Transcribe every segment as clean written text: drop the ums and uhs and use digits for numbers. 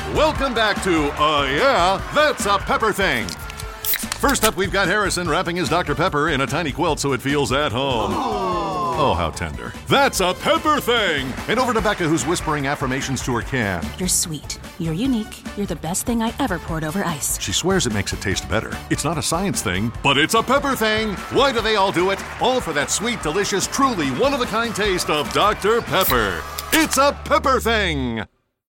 Welcome back to, yeah, that's a Pepper Thing. First up, we've got Harrison wrapping his Dr. Pepper in a tiny quilt so it feels at home. Oh, how tender. That's a Pepper Thing! And over to Becca, who's whispering affirmations to her can. You're sweet. You're unique. You're the best thing I ever poured over ice. She swears it makes it taste better. It's not a science thing, but it's a Pepper Thing! Why do they all do it? All for that sweet, delicious, truly one-of-a-kind taste of Dr. Pepper. It's a Pepper Thing!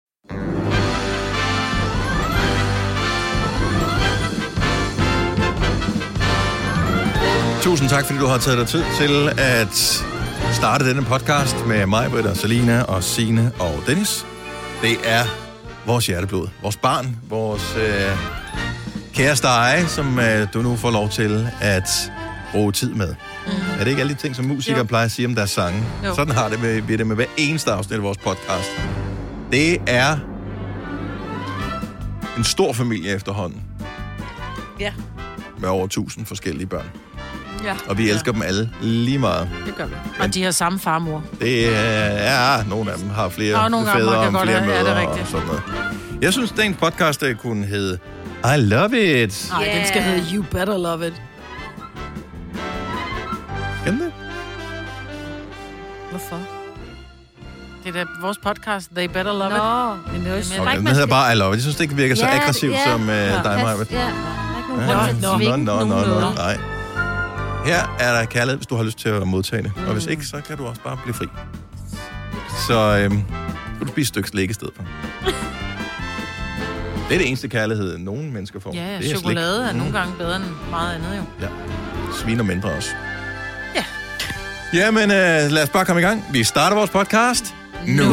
Tusind tak, fordi du har taget dig tid til at starte denne podcast med mig, Britta, Selina og Signe og Dennis. Det er vores hjerteblod, vores barn, vores kæreste eje, som du nu får lov til at bruge tid med. Er det ikke alle de ting, som musikere plejer at sige om deres sange? Jo. Sådan har det med hver eneste afsnit af vores podcast. Det er en stor familie efterhånden. Ja. Med over 1000 forskellige børn. Ja. Og vi elsker dem alle lige meget. Det gør vi. Og de har samme farmor. Det er nogle af dem har flere fædre og flere mødre og sådan noget. Jeg synes, den podcast kunne hedde I Love It. Nej, den skal hedde You Better Love It. Kan det? Hvorfor? Det er da vores podcast, They Better Love It. Men det er den hedder bare I Love It. Jeg synes, det ikke virker så aggressivt som dig, Maja. Nå. Nej. Her er der kærlighed, hvis du har lyst til at modtage det. Og hvis ikke, så kan du også bare blive fri. Så kan du spise et stykke slik i stedet for. Det er det eneste kærlighed, nogen mennesker får. Ja, det er chokolade slik. er nogle gange bedre end meget andet jo. Ja, sviner mindre også. Ja. Jamen, lad os bare komme i gang. Vi starter vores podcast nu.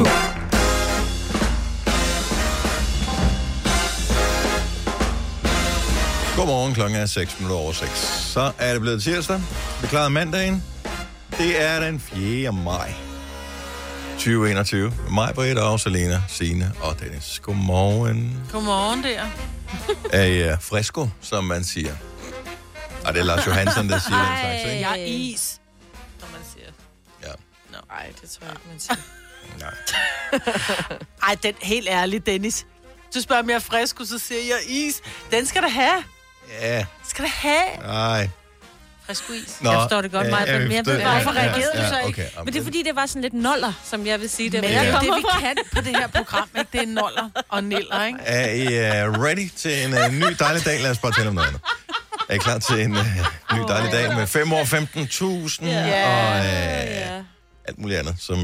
Godmorgen, klokken er 6:06. Så er det blevet tirsdag. Vi klarer mandagen. Det er den 4. maj 2021. Mig, Britta og Selina, Signe og Dennis. Godmorgen. Godmorgen der. Er I frisko, som man siger? Og det er Lars Johansson, der siger den slags, ikke? Jeg er is, som man siger. Ja. Nej, det tror jeg ikke, man siger. Nej. Ej, den helt ærligt, Dennis. Du spørger mig frisko, så siger jeg is. Den skal du have. Ja. Skal du have? Nej. Frisko is. Jeg forstår det godt, Maja, men jeg ved bare, hvorfor reagerede du så ikke? Okay, men det er fordi, det var sådan lidt noller, som jeg vil sige det. Men det er det, vi kan på det her program, ikke? Det er noller og niller, ikke? Er I ready til en ny dejlig dag? Lad os bare tale om noget andet. Er I klar til en ny dejlig dag med 5 år, 15.000 og alt muligt andet, som...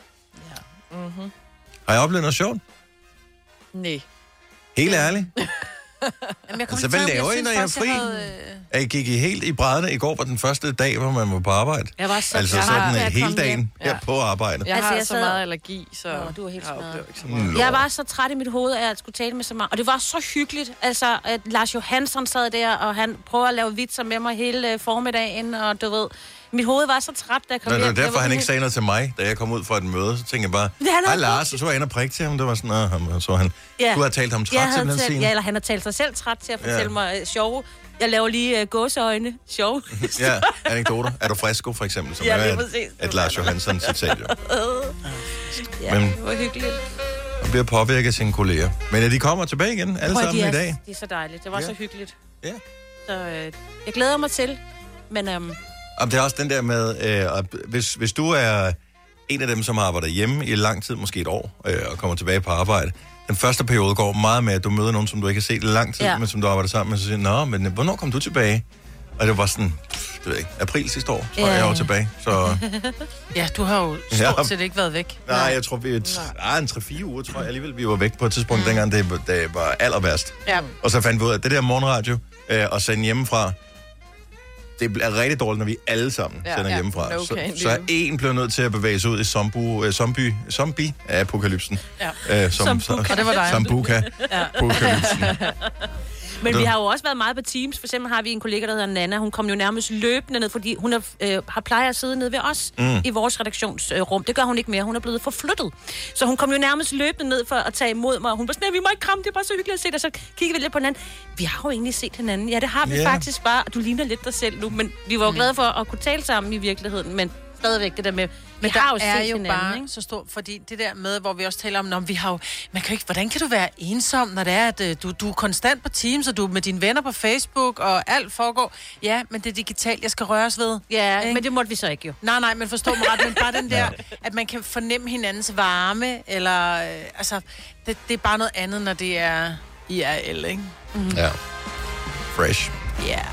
Har jeg oplevet noget sjovt? Nej. Helt ærligt? Jamen, altså, hvad laver I, når jeg er fri? Jeg gik I helt i brædderne. I går var den første dag, hvor man var på arbejde. Jeg var så altså sådan hele dagen her på arbejde. Jeg har så meget allergi, så... du er helt smadret. Jeg var så træt i mit hoved af at skulle tale med så meget. Og det var så hyggeligt. Altså, at Lars Johansson sad der, og han prøver at lave vitser med mig hele formiddagen, og du ved... Mit hoved var så træt, da jeg kom hjem. Det var derfor, han ikke sagde noget til mig, da jeg kom ud fra et møde. Så tænkte jeg bare, hej Lars, og så var jeg inde og prikke til ham. Det var sådan, og så han, du har talt ham træt simpelthen, Signe. Ja, eller han har talt sig selv træt til at fortælle mig sjove. Jeg laver lige gåseøjne. Sjov. Ja, anekdoter. Er du frisko, for eksempel? Som ja, det er et Lars Johansson citat, jo. Ja, det var hyggeligt. Han bliver påvirket af sine kolleger. Men de kommer tilbage igen, alle sammen i dag. Det er så dejligt. Det var så hyggeligt. Ja. Så jeg glæder mig til, men... Det er også den der med, hvis du er en af dem, som har arbejdet hjemme i lang tid, måske et år, og kommer tilbage på arbejde, den første periode går meget med, at du møder nogen, som du ikke har set i lang tid, men som du arbejder sammen med, så siger, nå, men hvornår kom du tilbage? Og det var sådan, det ved jeg ikke, april sidste år, tror jeg var tilbage. Så... Ja, du har jo stort set ikke været væk. Nej, jeg tror, vi en 3-4 uger, tror jeg alligevel, vi var væk på et tidspunkt, dengang det var aller værst. Ja. Og så fandt vi ud af, at det der morgenradio, og sende hjemmefra, det bliver rigtig dårligt, når vi alle sammen sender hjemmefra. Okay, så er en blevet nødt til at bevæge sig ud i zombie-apokalypsen. Ja. Og det var dig. Sambuca-apokalypsen. Men vi har jo også været meget på Teams. For eksempel har vi en kollega, der hedder Nana. Hun kom jo nærmest løbende ned, fordi hun har plejer at sidde nede ved os i vores redaktionsrum. Det gør hun ikke mere. Hun er blevet forflyttet. Så hun kom jo nærmest løbende ned for at tage imod mig. Hun var sådan, vi må ikke kramme, det er bare så hyggeligt at se dig. Så kigger vi lidt på hinanden. Vi har jo egentlig set hinanden. Ja, det har vi faktisk bare. Du ligner lidt dig selv nu. Men vi var jo glade for at kunne tale sammen i virkeligheden. Men stadigvæk det der med, Men vi har jo der er set jo hinanden, bare ikke? så stor, fordi det der med, hvor vi også taler om, når vi har jo, man kan jo ikke, hvordan kan du være ensom, når det er, at du er konstant på Teams, og du er med dine venner på Facebook, og alt foregår. Ja, men det er digitalt, jeg skal røres ved. Ja, ikke? men det måtte vi så ikke jo. Nej, men forstå mig ret, men bare den der, at man kan fornemme hinandens varme, eller, altså, det er bare noget andet, når det er IRL, ikke? Ja. Fresh. Ja. Yeah.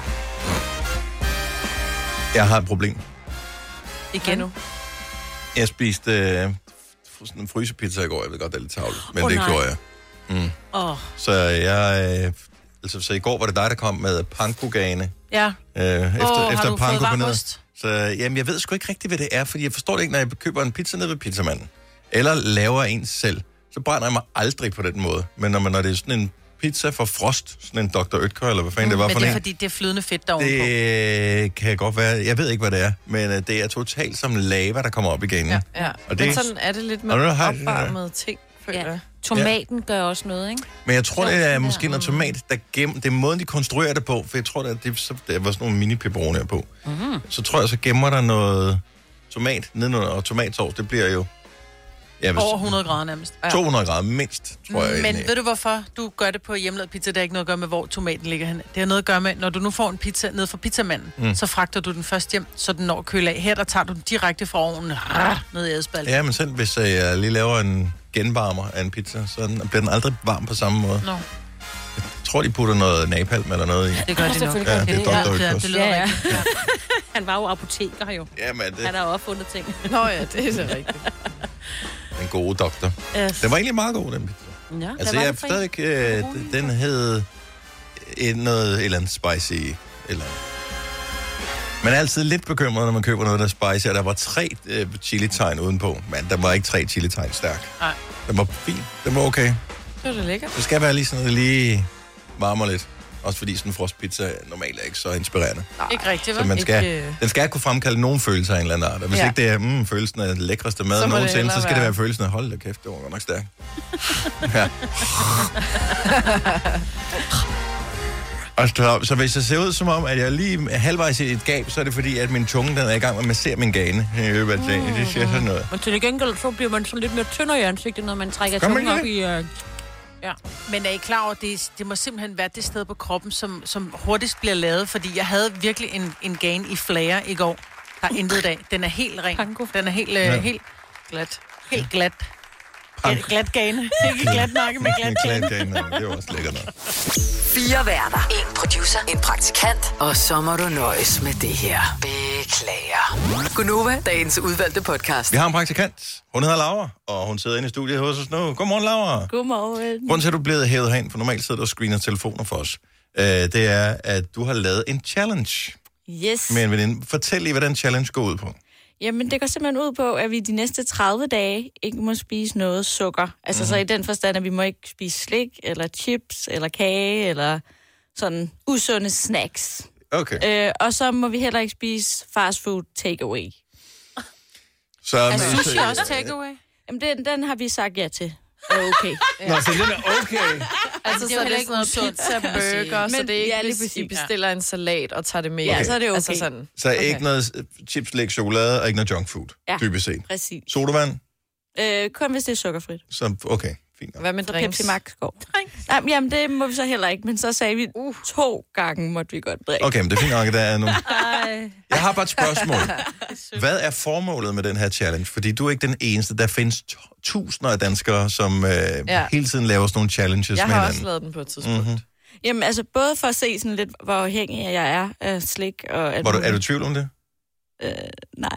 Jeg har et problem. Igen nu. Jeg spiste sådan en frysepizza i går. Jeg ved godt, det er lidt tavligt, men det nej. gjorde jeg. Så jeg... så i går var det dig, der kom med pankogane. Ja. Efter du panko fået på ned. varmost? Så jamen, jeg ved sgu ikke rigtigt, hvad det er, fordi jeg forstår det ikke, når jeg køber en pizza ned ved pizzamanden, eller laver en selv, så brænder jeg mig aldrig på den måde. Men når det er sådan en pizza for Frost, sådan en Dr. Oetker, eller hvad fanden det var for Men det er en, fordi, det er flydende fedt derovenpå. det kan godt være, jeg ved ikke, hvad det er, men det er totalt som lava, der kommer op igen. Ja. Og Men sådan er det lidt med Og nu har- opvarmede ting, føler Ja. jeg. Tomaten gør også noget, ikke? Men jeg tror, Jo, det er den måske der, noget tomat, der gemmer... Det er måden, de konstruerer det på, for jeg tror, der var sådan nogle mini-pepperonier på. Så tror jeg, så gemmer der noget tomat nedenunder, og tomatsovs, det bliver jo... Ja, hvis, Over 100 grader nærmest. 200 grader mindst, tror jeg. Men egentlig. ved du hvorfor du gør det på hjemmelavet pizza? Det har ikke noget at gøre med, hvor tomaten ligger hen. Det har noget at gøre med, når du nu får en pizza ned fra pizzamanden, så fragter du den først hjem, så den når køle af. Her der tager du den direkte fra ovnen ned i ædespalden. Ja, men selv hvis jeg lige laver en genvarmer af en pizza, så bliver den aldrig varm på samme måde. Nå, Jeg tror, de putter noget napalm eller noget i. det gør de nok. selvfølgelig Ja, gør det er det. Dr. Ja, Oetkers. det lyder Ja, ja. rigtigt. Ja. Han var jo apoteker jo. Jamen, det Han har jo opfundet ting. Nå ja, det er så rigtigt. er en god doktor. Yes. Den var egentlig meget god, den pizza. Ja, Altså, jeg er stadigvæk... den hed et eller andet spicy, eller... Man er altid lidt bekymret, når man køber noget, der er spicy, og der var 3 chili-tegn udenpå, men der var ikke 3 chili-tegn stærk. Nej. Den var fin. Den var okay. Det var da lækkert. Det skal være lige sådan, at det lige varmer lidt. Også fordi sådan en frostpizza normalt er ikke så inspirerende. Ikke rigtigt, Så hva'? man skal, Ikke- den skal kunne fremkalde nogen følelser af en eller anden art. Og hvis Ja. ikke det er følelsen af den lækreste mad Så må det nogensinde, så hellere skal det være- være følelsen af, hold da kæft, det var godt nok stærkt. Ja. Og så hvis jeg ser ud som om, at jeg lige er halvvejs i et gab, så er det fordi, at min tunge den er i gang med at massere min gane i løbet af dagen. Det siger sådan noget. Men til gengæld, så bliver man sådan lidt mere tyndere i ansigtet, når man trækker Gør man tungen ikke op i... Ja. Men er I klar over, at det må simpelthen være det sted på kroppen, som hurtigst bliver lavet? Fordi jeg havde virkelig en gane i flager i går. Der er intet dag. Den er helt ren. Panko. Den er helt, helt Glat. Helt glat. Panko. Glat gane. Ikke glat nakke, men glat gane. Gane, det var også lækkert nok. 4 værter. 1 producer. En praktikant. Og så må du nøjes med det her. Beklager. Gunova, dagens udvalgte podcast. Vi har en praktikant. Hun hedder Laura, og hun sidder inde i studiet hos os nu. Godmorgen, Laura. Godmorgen. Grunden til, at du er blevet hævet herind, for normalt sidder du og screener telefoner for os, det er, at du har lavet en challenge Yes. med en veninde. Fortæl lige, hvad den challenge går ud på. Jamen, det går simpelthen ud på, at vi de næste 30 dage ikke må spise noget sukker. Altså så i den forstand, at vi må ikke spise slik, eller chips, eller kage, eller sådan usunde snacks. Okay. Og så må vi heller ikke spise fast food takeaway. Så, Er sushi også takeaway? Jamen, den har vi sagt ja til. Okay. Nå, så den er okay. Altså, det er så jo er heller det ikke sådan noget usundt, pizza, kan man sige. burger, så Men- det er ikke, ja, lige hvis I præcis. bestiller en salat og tager det med. Ja, så er det okay. Altså sådan. Så ikke noget chips, slik, chokolade og ikke noget junk food, Ja. dybest set. Præcis. Sodavand? Kun hvis det er sukkerfrit. Så okay, fint nok. Hvad med Så drinks? Pepsi Max går. Jamen, det må vi så heller ikke. Men så sagde vi, 2 gange måtte vi godt drikke. Okay, men det er fint nok, at der er nogle... Ej. Jeg har bare et spørgsmål. Hvad er formålet med den her challenge? Fordi du er ikke den eneste. Der findes tusinder af danskere, som hele tiden laver sådan nogle challenges Jeg med har også hinanden. lavet den på et tidspunkt. Mm-hmm. Jamen, altså både for at se sådan lidt, hvor afhængig jeg er af slik og alt Er du muligt. i tvivl om det? Nej.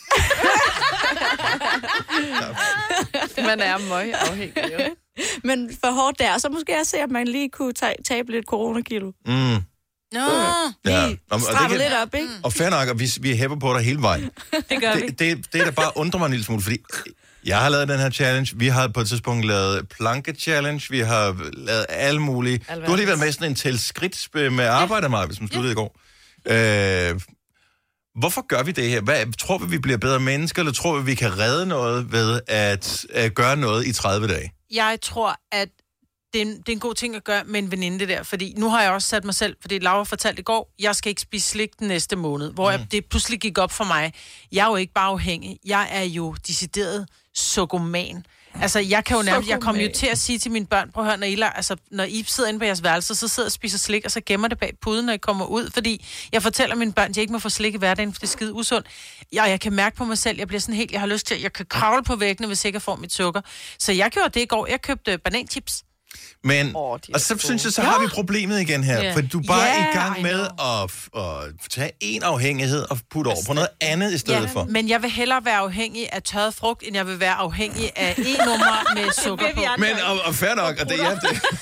Man er møg afhængig, jo. Men for hårdt der, så måske jeg se, at man lige kunne tabe lidt coronakilo. Mm. Nå. Ja. Lige Og det stramme kan- lidt op, ikke? Og fair nok, og vi hæpper på dig hele vejen. Det gør vi. Det der bare undrer mig en lille smule, fordi jeg har lavet den her challenge, vi har på et tidspunkt lavet planke-challenge, vi har lavet alle mulige... Du har lige været med i sådan en til skridt med arbejde mig, hvis man sluttede i går. Hvorfor gør vi det her? Tror vi bliver bedre mennesker, eller tror vi kan redde noget ved at gøre noget i 30 dage? Jeg tror, at det er en god ting at gøre med en veninde det der, fordi nu har jeg også sat mig selv, fordi Laura fortalte i går, jeg skal ikke spise slik den næste måned, hvor det pludselig gik op for mig. Jeg er jo ikke bare afhængig, jeg er jo decideret sokoman. Altså, jeg kan jo nærmest, jeg kommer jo til at sige til mine børn, prøv at høre, når I sidder inde på jeres værelse, så sidder og spiser slik, og så gemmer det bag puden, når I kommer ud, fordi jeg fortæller mine børn, at de ikke må få slik i hverdagen, for det er skide usundt. Jeg kan mærke på mig selv, jeg bliver sådan helt, jeg har lyst til, jeg kan kravle på væggene, hvis jeg ikke får mit sukker. Så jeg gjorde det i går, jeg købte bananchips. Men, og så synes jeg, så har vi problemet igen her, for du er bare i gang med at tage en afhængighed og putte over på noget andet i stedet for. Men jeg vil hellere være afhængig af tørret frugt, end jeg vil være afhængig af e-nummer med sukker på. Men, og fair nok, og det er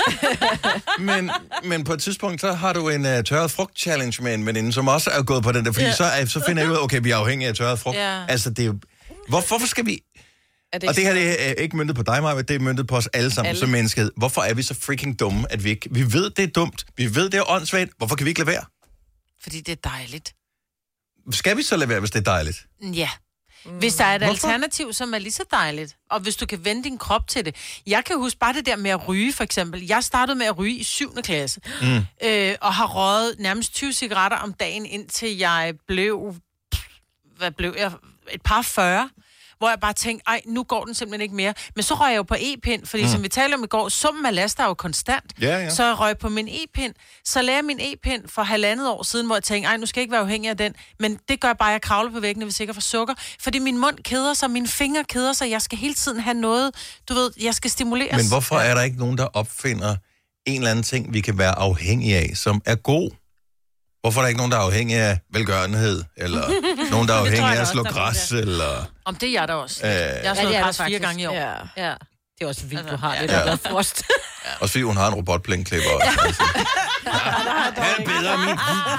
det. men på et tidspunkt, så har du en tørret frugt-challenge med en veninde, som også er gået på den der, fordi så finder jeg ud af, okay, vi er afhængige af tørret frugt. Altså, det er jo... Hvorfor skal vi... Og det her det er ikke møntet på dig, Maja, det er møntet på os alle sammen som mennesket. Hvorfor er vi så freaking dumme, at vi ikke... Vi ved, det er dumt. Vi ved, det er åndssvagt. Hvorfor kan vi ikke lade være? Fordi det er dejligt. Skal vi så lade være, hvis det er dejligt? Ja. Hvis der er et alternativ, som er lige så dejligt, og hvis du kan vende din krop til det. Jeg kan huske bare det der med at ryge, for eksempel. Jeg startede med at ryge i 7. klasse, og har røget nærmest 20 cigaretter om dagen, indtil jeg blev... Hvad blev jeg? Et par 40. Hvor jeg bare tænkte, nu går den simpelthen ikke mere. Men så røg jeg jo på e-pind, fordi som vi talte om i går, summen af laster er jo konstant. Ja. Så jeg røg på min e-pind. Så lagde jeg min e-pind for 1,5 år siden, hvor jeg tænkte, nu skal jeg ikke være afhængig af den. Men det gør bare, at jeg kravler på væggene, hvis jeg ikke får sukker. Fordi min mund keder sig, mine fingre keder sig. Jeg skal hele tiden have noget, du ved, jeg skal stimuleres. Men hvorfor er der ikke nogen, der opfinder en eller anden ting, vi kan være afhængige af, som er god? Hvorfor er der ikke nogen, der er afhængig af velgørenhed? Eller nogen, der er afhængig af at slå græs? Eller... Om det er jeg da også. Jeg har slået græs 4 gange i år. Ja. Det er også vildt, du har det, der er frost. Også fordi hun har en robotplænklipper også. Altså. Det er bedre, min...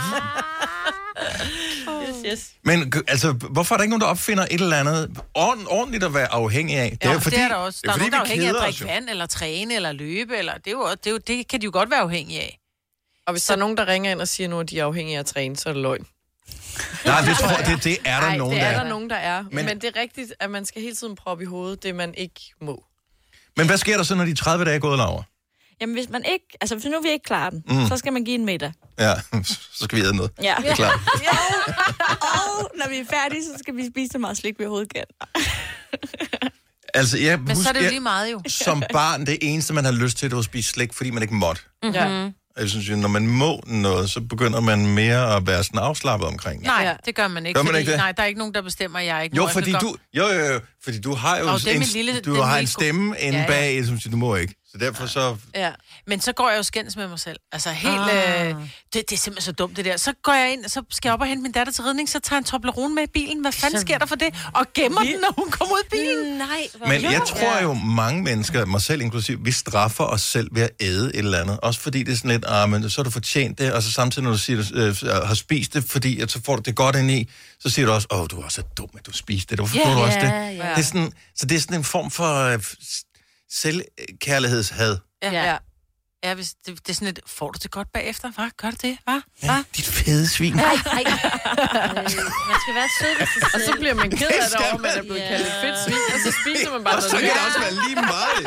Yes. Men altså, hvorfor er der ikke nogen, der opfinder et eller andet ordentligt at være afhængig af? Det er fordi, det er der også. Der er nogen, der er afhængig af at drikke vand, eller træne, eller løbe. Eller... Det kan de jo godt være afhængige af. Og hvis der er nogen, der ringer ind og siger nu, at de er afhængige af at træne, så er det løgn. Nej, det er der nogen, der er. det er der nogen, der er. Men det er rigtigt, at man skal hele tiden proppe i hovedet, det man ikke må. Men hvad sker der så, når de 30 dage er gået, Laura? Jamen, hvis nu vi ikke klarer den, så skal man give en middag. Ja, så skal vi æde noget. Ja. Det er klart. Og når vi er færdige, så skal vi spise så meget slik, vi overhovedet kan. Altså, men så er det jo lige meget jo. Som barn, det eneste, man har lyst til, det var at spise slik, fordi man ikke måtte. Mm-hmm. Jeg synes jo, når man må noget, så begynder man mere at være sådan afslappet omkring det. Nej, det gør man ikke. Gør man ikke det? Nej, der er ikke nogen, der bestemmer, at jeg ikke jo, må. Fordi du har jo en stemme inde bag, som siger, du må ikke. Så derfor så... Ja. Men så går jeg jo skændes med mig selv. Altså helt... det er simpelthen så dumt, det der. Så går jeg ind, så skal jeg op og hente min datter til ridning, så tager en Toblerone med i bilen. Hvad fanden sker der for det? Og gemmer den, når hun kommer ud i bilen. Nej. Men jeg tror jo, mange mennesker, mig selv inklusiv, vi straffer os selv ved at æde et eller andet. Også fordi det er sådan lidt, men så har du fortjent det, og så samtidig, når du siger, har spist det, fordi at så får du det godt ind i, så siger du også, du er så dum, at du spiste det. Hvorfor gjorde du også det? Det er sådan, så det er sådan en form for selvkærlighedshad. Ja, hvis det er sådan et, får du det godt bagefter? Hvad? Gør du det? Hvad? Ja, dit fede svin. Nej. Man skal være sød, hvis det og så bliver man ked af det over, man er blevet kaldt fedt svin, og så spiser man bare noget. Og så kan det også være lige meget.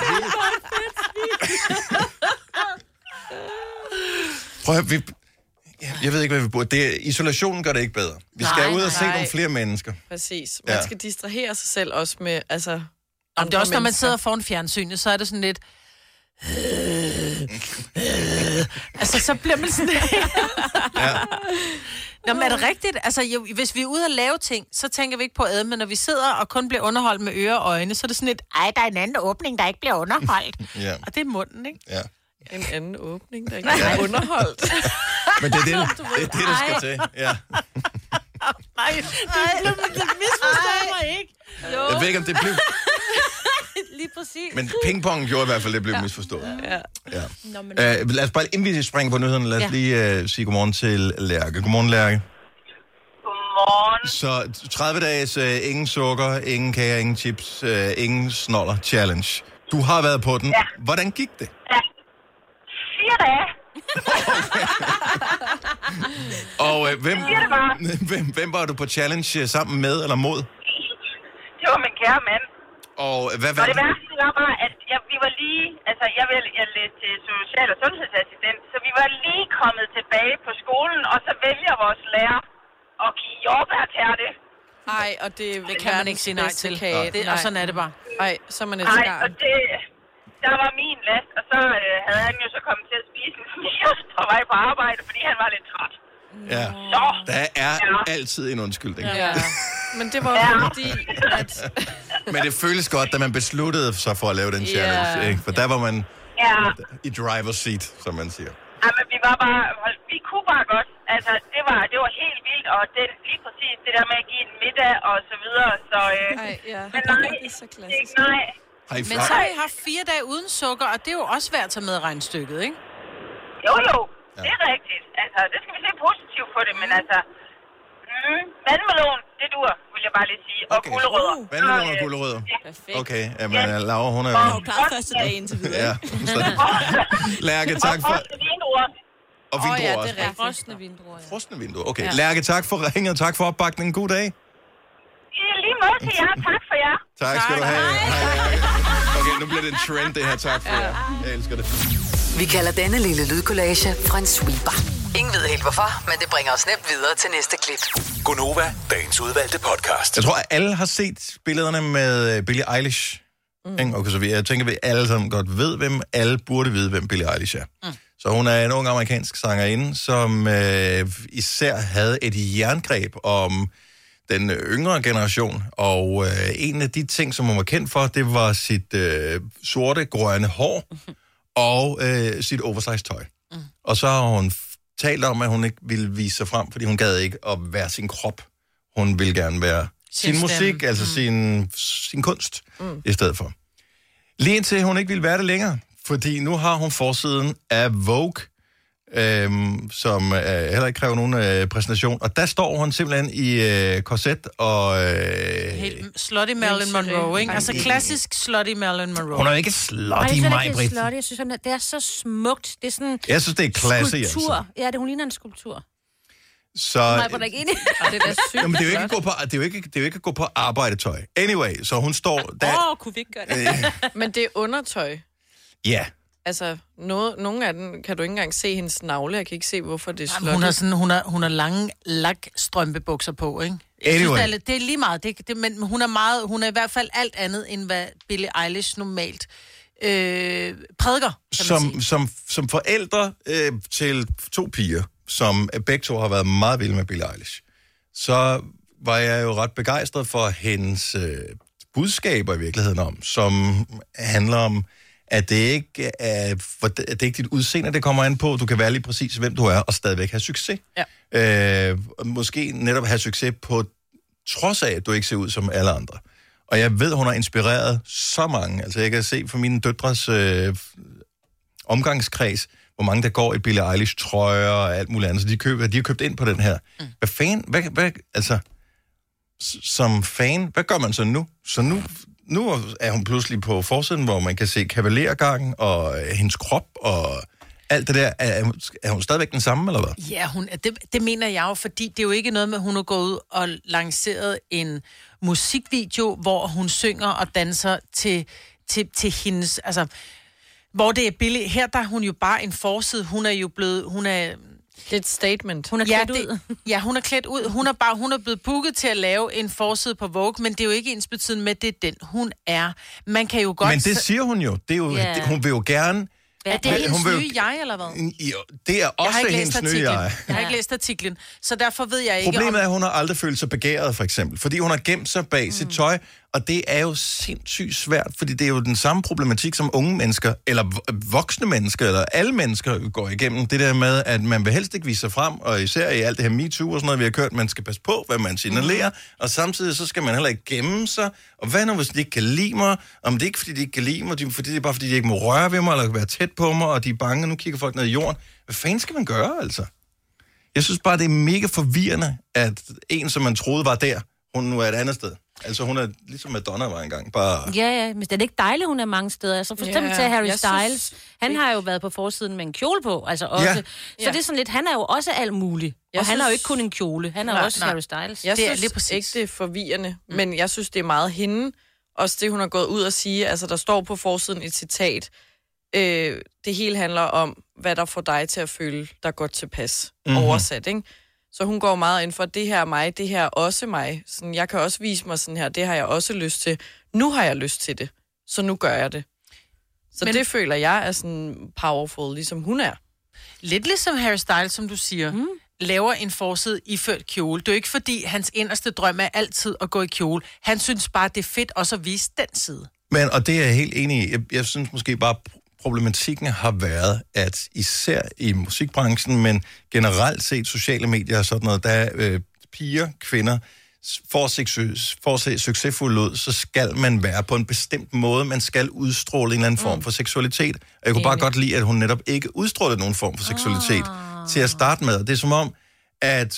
Prøv at jeg ved ikke, hvad vi burde. Isolationen gør det ikke bedre. Vi skal ud og se nogle flere mennesker. Præcis. Man skal distrahere sig selv også med, altså... Jamen, det er også, når man sidder foran fjernsynet, så er det sådan lidt... altså, så bliver man sådan... Nå, men er det rigtigt? Altså, hvis vi er ude og lave ting, så tænker vi ikke på at æde, men når vi sidder og kun bliver underholdt med ører og øjne, så er det sådan lidt, der er en anden åbning, der ikke bliver underholdt. Og det er munden, ikke? Ja. En anden åbning, der ikke bliver underholdt. Men det er det, du skal til. Ja. Nej, det misforstår mig ikke. Jo. Jeg ved ikke, om det blev... Lige præcis. Men pingpong gjorde i hvert fald, det blev misforstået. Ja. Lad os bare, inden vi springer på nyhederne, lad os lige sige godmorgen til Lærke. Godmorgen, Lærke. Godmorgen. Så 30 dages ingen sukker, ingen kager, ingen chips, ingen snoller challenge. Du har været på den. Ja. Hvordan gik det? Ja. 4 dage. Og hvem var du på challenge sammen med eller mod? Det var min kære mand. Og hvad Og det værste var bare, at vi var lige... Altså, jeg læste til social- og sundhedsassistent, så vi var lige kommet tilbage på skolen, og så vælger vores lærer at give jordbærtærte. Ej, og det kan man ikke sige nej til. Og sådan er det bare. Ej, så er man et Nej, garn. og der var min last, og så havde han jo så kommet til at spise en smios på vej på arbejde, fordi han var lidt træt. Ja. Så, Der er altid en undskyldning. Ja. Men det var fordi, at... Men det føles godt, da man besluttede sig for at lave den challenge, ikke? For der var man i driver's seat, som man siger. Ja, men vi kunne bare godt. Altså, det var helt vildt, og lige præcis det der med at give en middag og så videre, så... Men nej, det er så klassisk. Nej. Men så har I haft 4 dage uden sukker, og det er jo også værd at tage med i regnstykket, ikke? Jo, det er rigtigt. Altså, det skal vi se positivt på det, men altså... vandmelon, det dur, vil jeg bare lige sige. Og gulerødder. Vandmelon og gulerødder. Perfekt. Okay, jamen Laura, hun er... Jeg har jo klaret første dag indtil videre. Ja. Lærke, tak for... Og vindruer. Og vindruer også. det er rigtigt. Frosne vindruer, ja. Frosne vinduer. Okay, Lærke, tak for ringen, og tak for opbakningen. God dag. I lige måde til jer. Tak for jer. Tak skal du have. Hej. Okay, nu bliver det en trend, det her. Tak for jer. Jeg elsker det. Vi kalder denne lille lydkollage en sweeper. Ingen ved helt hvorfor, men det bringer os nemt videre til næste klip. Gonova, dagens udvalgte podcast. Jeg tror, at alle har set billederne med Billie Eilish. Okay, så jeg tænker, at vi alle sammen godt ved, alle burde vide, hvem Billie Eilish er. Så hun er en ung amerikansk sangerinde, som især havde et jerngreb om den yngre generation. Og en af de ting, som hun var kendt for, det var sit sorte, grønne hår og sit oversized tøj. Og så har hun talt om, at hun ikke ville vise sig frem, fordi hun gad ikke at være sin krop. Hun ville gerne være sin musik, altså sin kunst, i stedet for. Lige indtil hun ikke ville være det længere, fordi nu har hun forsiden af Vogue, som heller ikke kræver nogen præsentation. Og der står hun simpelthen i korset og... Helt slutty Marilyn Monroe, ikke? Altså klassisk slutty Marilyn Monroe. Hun er jo ikke slutty, Maj-Brit. Jeg synes, det er så smukt. Det er sådan... Jeg synes, det er klasse, skulptur. altså. Ja, hun ligner en skulptur. Så... Maj-Brit er ikke enig. Det er da sygt. Jamen, det er jo ikke at gå på arbejdetøj. Anyway, så hun står der... kunne vi ikke gøre det? Men det er undertøj. Ja. Altså, nogle af dem kan du ikke engang se hendes navle. Jeg kan ikke se, hvorfor det er sluttet. Hun har lange lakstrømpebukser på, ikke? Anyway. Synes, det er lige meget, men hun er i hvert fald alt andet, end hvad Billie Eilish normalt prædiker, kan man sige. Som forældre til 2 piger, som begge to har været meget vilde med Billie Eilish, så var jeg jo ret begejstret for hendes budskaber i virkeligheden om, som handler om, at det ikke er dit udseende, det kommer an på. Du kan være lige præcis, hvem du er, og stadigvæk have succes. Ja. Måske netop have succes på trods af, at du ikke ser ud som alle andre. Og jeg ved, hun har inspireret så mange. Altså, jeg kan se fra mine døtres omgangskreds, hvor mange der går i Billie Eilish-trøjer og alt muligt andet. Så de har købt ind på den her. Hvad fan? Altså, som fan, hvad gør man så nu? Så nu er hun pludselig på forsiden, hvor man kan se kavalergangen og hendes krop og alt det der. Er hun stadigvæk den samme, eller hvad? Ja, det mener jeg jo, fordi det er jo ikke noget med, at hun er gået ud og lanceret en musikvideo, hvor hun synger og danser til hendes... Altså, hvor det er Billie. Her der er hun jo bare en forside. Hun er jo blevet... Det er et statement. Hun er klædt ud. Ja, hun er klædt ud. Hun er blevet booket til at lave en forside på Vogue, men det er jo ikke ensbetydende med, det er den, hun er. Man kan jo godt... Men det siger hun jo. Det er jo hun vil jo gerne... Er det hendes nye jeg, eller hvad? Jo, det er også hendes nye jeg. Jeg har ikke læst artiklen, så derfor ved jeg ikke... Problemet er, at hun har aldrig følt sig begæret, for eksempel. Fordi hun har gemt sig bag sit tøj, og det er jo sindssygt svært, fordi det er jo den samme problematik, som unge mennesker, eller voksne mennesker, eller alle mennesker går igennem. Det der med, at man vil helst ikke vise sig frem, og især i alt det her MeToo og sådan noget, vi har kørt, man skal passe på, hvad man signalerer, og samtidig så skal man heller ikke gemme sig. Og hvad nu, hvis de ikke kan lide mig? Om det er ikke, fordi de ikke kan lide mig, fordi det er bare, fordi de ikke må røre ved mig, eller være tæt på mig, og de er bange, og nu kigger folk ned i jorden. Hvad fanden skal man gøre, altså? Jeg synes bare, det er mega forvirrende, at en, som man troede var der, hun nu er et andet sted. Altså, hun er ligesom Madonna var engang. Bare... Ja, men det er ikke dejligt, hun er mange steder. Altså, for eksempel til Harry Styles. Han har jo været på forsiden med en kjole på, altså også. Ja. Så det er sådan lidt, han er jo også alt muligt. Og han er jo ikke kun en kjole, han er også Harry Styles. Jeg synes ikke, det er forvirrende, men jeg synes, det er meget hende, også det, hun har gået ud og sige, altså der står på forsiden et citat, det hele handler om, hvad der får dig til at føle dig godt tilpas, oversat, ikke? Så hun går meget ind for, det her er mig, det her er også mig. Sådan, jeg kan også vise mig sådan her, det har jeg også lyst til. Nu har jeg lyst til det, så nu gør jeg det. Så det føler jeg er sådan powerful, ligesom hun er. Lidt ligesom Harry Styles, som du siger, laver en forside iført kjole. Det er jo ikke fordi, hans inderste drøm er altid at gå i kjole. Han synes bare, det er fedt også at vise den side. Men, og det er jeg helt enig i. Jeg synes måske bare, problematikken har været, at især i musikbranchen, men generelt set sociale medier og sådan noget, der piger, kvinder, for at se succesfuld ud, så skal man være på en bestemt måde. Man skal udstråle en eller anden form for seksualitet. Og jeg kunne bare godt lide, at hun netop ikke udstrålede nogen form for seksualitet til at starte med. Det er som om, at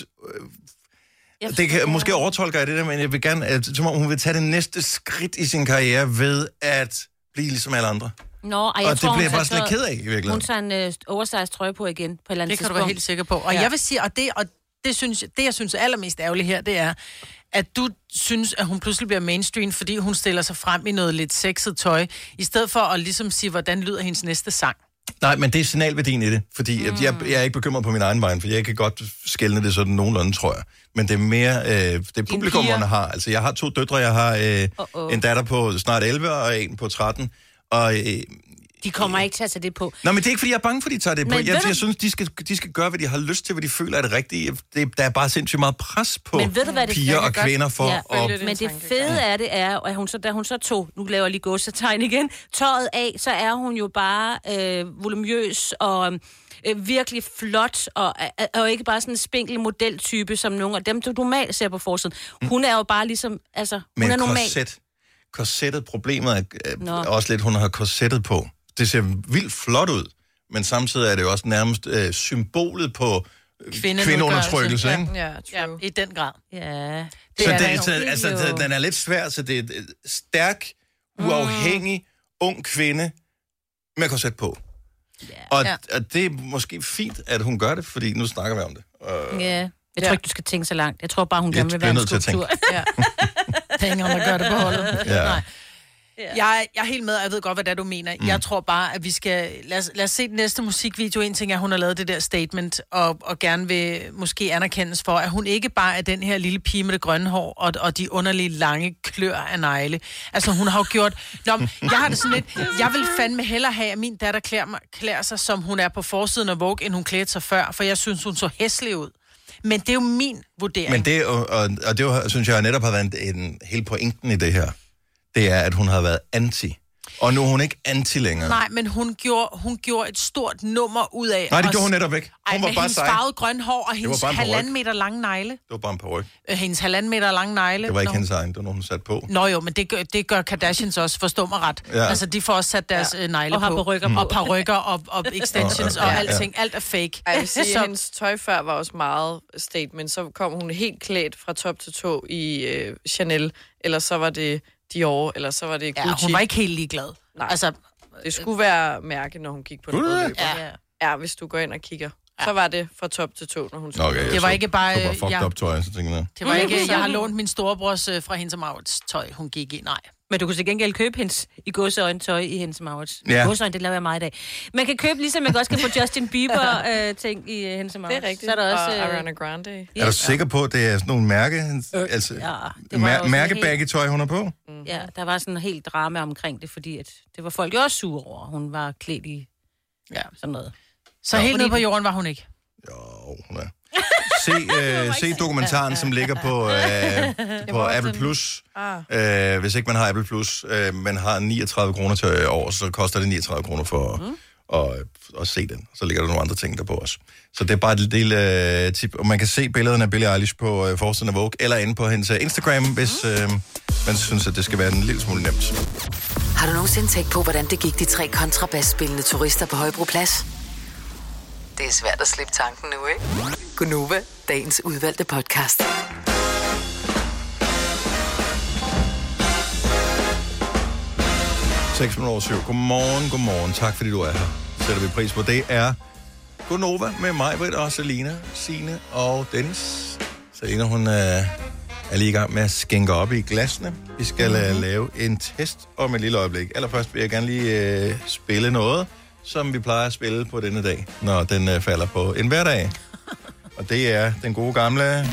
det kan, måske overtolker jeg det der, men jeg vil gerne, at, som om hun vil tage det næste skridt i sin karriere ved at blive ligesom alle andre. Nå, og det bliver jeg bare sådan lidt ked af, i virkeligheden. Hun tager en oversized trøje på igen, på et eller andet tidspunkt. Det kan tidspunkt. du være helt sikker på. Og jeg vil sige, det jeg synes er allermest ærgerligt her, det er, at du synes, at hun pludselig bliver mainstream, fordi hun stiller sig frem i noget lidt sexet tøj, i stedet for at ligesom sige, hvordan lyder hendes næste sang. Nej, men det er signalværdien i det, fordi jeg er ikke bekymret på min egen vej, for jeg kan godt skelne det sådan nogenlunde, tror jeg. Men det er mere, det publikummerne har. Altså, jeg har 2 døtre, jeg har en datter på snart 11 og en på 13, og de kommer ikke til at tage det på. Nå, men det er ikke, fordi jeg er bange for, at de tager det på. Jeg synes, de skal gøre, hvad de har lyst til, hvad de føler er det rigtige. Der er bare sindssygt meget pres på piger og kvinder for at... Men det fede af det er, at hun så, da hun så tog, nu laver jeg lige gåsetegn igen, tøjet af, så er hun jo bare volumøs og virkelig flot, og ikke bare sådan en spinkel modeltype, som nogle af dem, du normalt ser på forsiden. Hun er jo bare ligesom, altså, hun er normal. Korsettet, problemet er også lidt, hun har korsettet på. Det ser vildt flot ud, men samtidig er det jo også nærmest symbolet på kvindeundertrykkelse, ikke? Ja, i den grad. Ja. Så den er lidt svær, så det er et stærk, uafhængig, ung kvinde med korset på. Yeah. Og det er måske fint, at hun gør det, fordi nu snakker vi om det. Jeg tror ikke, du skal tænke så langt. Jeg tror bare, hun gerne vil være en skulptur. Penge, der gør det på holdet. Ja. Nej. Jeg er helt med, og jeg ved godt, hvad det er, du mener. Jeg tror bare, at vi skal... Lad os se den næste musikvideo. En ting er, at hun har lavet det der statement, og gerne vil måske anerkendes for, at hun ikke bare er den her lille pige med det grønne hår, og de underlige lange klør af negle. Altså, hun har jo gjort... jeg har det sådan lidt... Jeg vil fandme hellere have, at min datter klæder sig, som hun er på forsiden af Vogue, end hun klædte sig før, for jeg synes, hun så hæslig ud. Men det er jo min vurdering. Men det, og det synes jeg netop har været en hel pointen i det her. Det er, at hun har været anti. Og nu er hun ikke anti længere. Nej, men hun gjorde et stort nummer ud af... Nej, det gjorde hun netop ikke. Hun var bare hendes farvede grønne hår og hendes 1,5 meter lange negle. Det var bare en paryk. Hendes 1,5 meter lange negle. Det var ikke hendes egen, det var nogen, hun satte på. Nå jo, men det gør Kardashians også, forstå mig ret. Ja. Altså, de får også sat deres negle og på. Og parykker og extensions og alting. Alt er fake. Jeg vil sige, hendes tøj før var også meget statement. Så kom hun helt klædt fra top til tå i Chanel, eller så var det Dior, eller så var det Gucci. Ja, hun var ikke helt ligeglad. Nej. Altså, det skulle være mærke, når hun gik på den røde løber. Ja, hvis du går ind og kigger. Så var det fra top til tå, når hun skulle. Okay, det var ikke bare... Det var fucked up tøj, så tænker jeg. Det var ikke... Jeg har lånt min storebrors fra Hennes & Mauritz tøj, hun gik i. Nej. Men du kunne til gengæld købe hendes i gåseøjne tøj i Hennes & Mauritz. Ja. Gåseøjne, det laver jeg meget i dag. Man kan købe, ligesom man også kan få Justin Bieber ting i Hennes & Mauritz. Det er rigtigt. Så er der også, og Ariana Grande. Er du sikker på, at det er sådan nogle mærkebaggetøj, hun er på? Ja, der var sådan en helt drama omkring det, fordi at det var folk jo også sure over. Hun var klædt i sådan noget. Så helt nede på jorden var hun ikke? Jo, hun er. Se dokumentaren, som ligger på Apple Plus. Hvis ikke man har Apple Plus, man har 39 kroner til år, så koster det 39 kroner for at se den. Så ligger der nogle andre ting der på os. Så det er bare et lille tip. Og man kan se billederne af Billie Eilish på forsiden af Vogue, eller inde på hendes Instagram, hvis man synes, at det skal være en lille smule nemt. Har du nogensinde tænkt på, hvordan det gik de 3 kontrabasspillende turister på Højbroplads? Det er svært at slippe tanken nu, ikke? Gunova, dagens udvalgte podcast. Over 7. Godmorgen. Tak fordi du er her. Sætter vi pris på. Det er Gunova med mig, Britt og Selina, Signe og Dennis. Selina, hun er lige i gang med at skænke op i glasene. Vi skal lave en test om et lille øjeblik. Allerførst vil jeg gerne lige spille noget, som vi plejer at spille på denne dag, når den falder på en hverdag. Og det er den gode gamle...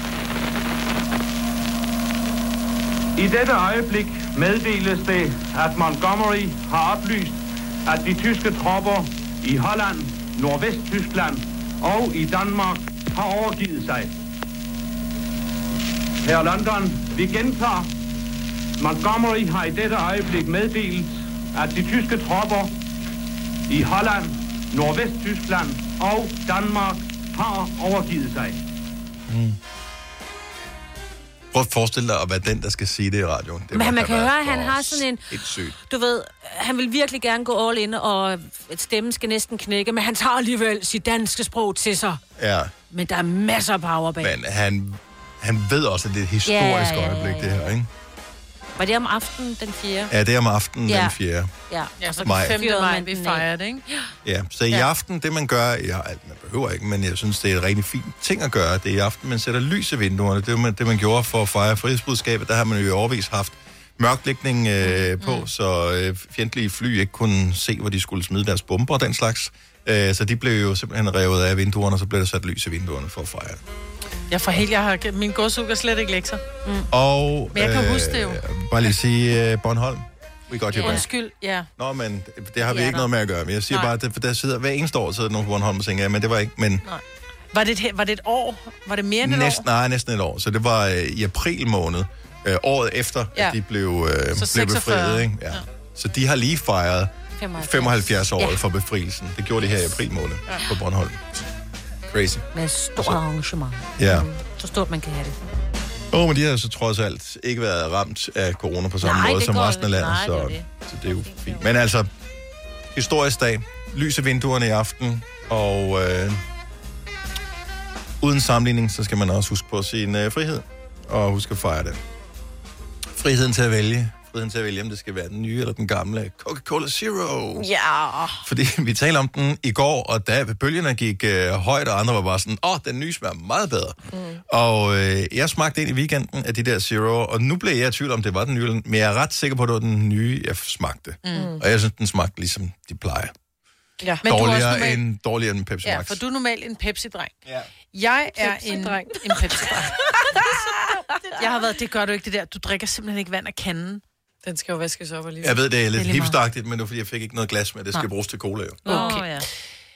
I dette øjeblik meddeles det, at Montgomery har oplyst, at de tyske tropper i Holland, Nordvesttyskland og i Danmark har overgivet sig. Her London, vi gentager. Montgomery har i dette øjeblik meddelt, at de tyske tropper i Holland, Nordvesttyskland og Danmark har overgivet sig. Prøv at forestille dig at være den, der skal sige det i radioen. Det men man kan høre, at han har sådan en... Sygt. Du ved, han vil virkelig gerne gå all in, og stemmen skal næsten knække, men han tager alligevel sit danske sprog til sig. Ja. Men der er masser af power bag. Men han ved også, at det er et historisk øjeblik, det her, ikke? Var det om aftenen den 4.? Ja, det er om aftenen den 4. Ja, så maj. 5. maj, vi fejrer det, ikke? Ja, så i aften, det man gør, man behøver ikke, men jeg synes, det er et rigtig fint ting at gøre, det er i aften, man sætter lys i vinduerne. Det er det, man gjorde for at fejre frihedsbudskabet. Der har man jo i overvis haft mørklægning på, så fjendtlige fly ikke kunne se, hvor de skulle smide deres bomber og den slags. Så de blev jo simpelthen revet af vinduerne, og så blev der sat lys i vinduerne for at fejre det. Jeg får helt, min godsukker slet ikke lektier. Og, men jeg kan huske det jo. Bare lige sige, Bornholm. We got your back. Undskyld, ja. Nå, men det har vi ikke noget med at gøre. Men jeg siger bare, at der sidder hver eneste år sidder nogen på Bornholm og tænker, men det var ikke, men... Nej. Var det et år? Var det mere end et år? Nej, næsten et år. Så det var i april måned, året efter, at de blev befriet. Ikke? Ja. Så de har lige fejret 75 år for befrielsen. Det gjorde de her i april måned på Bornholm. Crazy. Med stort arrangement. Ja. Så stort man kan have det. Men de har så trods alt ikke været ramt af corona på samme måde som resten af landet. Så det er jo fint. Men altså, historisk dag, lys i vinduerne i aften, og uden sammenligning, så skal man også huske på sin frihed, og huske at fejre det. Friheden til at vælge, om det skal være den nye eller den gamle Coca-Cola Zero. Ja. Fordi vi talte om den i går, og da bølgerne gik højt, og andre var bare sådan, den nye smager meget bedre. Og jeg smagte ind i weekenden af de der Zero, og nu blev jeg i tvivl om, det var den nye, men jeg er ret sikker på, at det var den nye, jeg smagte. Og jeg synes, den smagte ligesom de plejer. Ja. Dårligere end Pepsi Max. Ja, for du er normalt en Pepsi-dreng. Ja. Jeg er en Pepsi-dreng. Jeg har været, det gør du ikke det der. Du drikker simpelthen ikke vand af kanden. Den skal jo vaskes op alligevel. Jeg ved, det er lidt hipstagtigt, men det er fordi, jeg fik ikke noget glas med. Det skal bruges til cola, jo. Okay. Ja.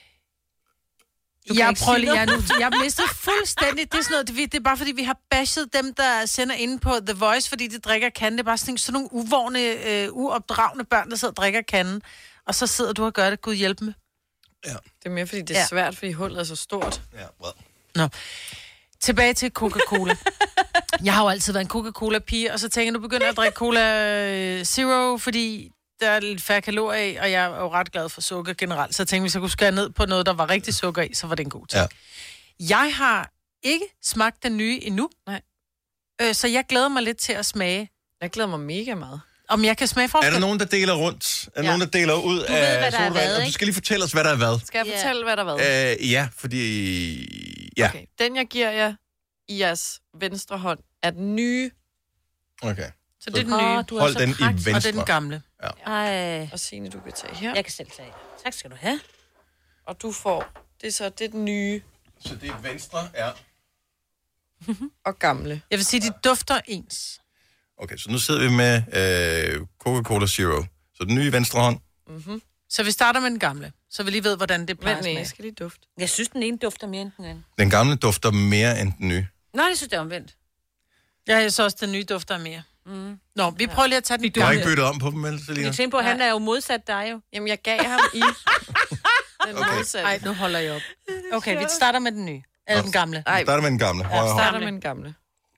Jeg mistet fuldstændig. Det er, sådan noget, det er bare fordi, vi har bashed dem, der sender inde på The Voice, fordi de drikker kanden. Det er bare sådan nogle uvågne, uopdragne børn, der sidder og drikker kanden. Og så sidder du og gør det. Gud hjælp med. Ja. Det er mere, fordi det er svært, fordi hullet er så stort. Ja, well. Nå. Tilbage til Coca-Cola. Jeg har jo altid været en Coca-Cola-pige, og så tænker jeg, nu begynder jeg at drikke Cola Zero, fordi der er lidt færre kalorier i, og jeg er jo ret glad for sukker generelt. Så jeg tænkte, hvis jeg kunne skære ned på noget, der var rigtig sukker i, så var det en god ting. Ja. Jeg har ikke smagt den nye endnu. Nej. Så jeg glæder mig lidt til at smage. Jeg glæder mig mega meget. Om jeg kan smage forskel. Er der nogen, der deler rundt? Er der nogen, der deler ud af sodavand? Du skal lige fortælle os, hvad der er hvad. Skal jeg fortælle, hvad der er hvad? Ja, fordi... Ja. Okay. Den, jeg giver jer i jeres venstre hånd, er den nye. Okay. Så det er den nye. Hold den i venstre. Og det er den gamle. Ja. Og Signe, du kan tage her. Jeg kan selv tage. Tak skal du have. Og du får... Det er den nye. Så det er venstre, ja. Og gamle. Jeg vil sige, de dufter ens. Okay, så nu sidder vi med Coca-Cola Zero. Så den nye venstre hånd. Mm-hmm. Så vi starter med den gamle, så vi lige ved, hvordan det plejer at smage. Jeg skal lige dufte. Jeg synes, den ene dufter mere end den anden. Den gamle dufter mere end den nye. Nej, jeg synes, det er omvendt. Ja, jeg synes også, den nye dufter mere. Nå, vi prøver lige at tage den Du har ikke byttet om på dem, vel, Selina? Jeg tænker på, at han er jo modsat dig jo. Jamen, jeg gav ham i den modsatte. Nej, nu holder jeg op. Okay, vi starter med den nye. Eller den gamle. Vi starter med den gamle. Ja, vi starter med den gamle.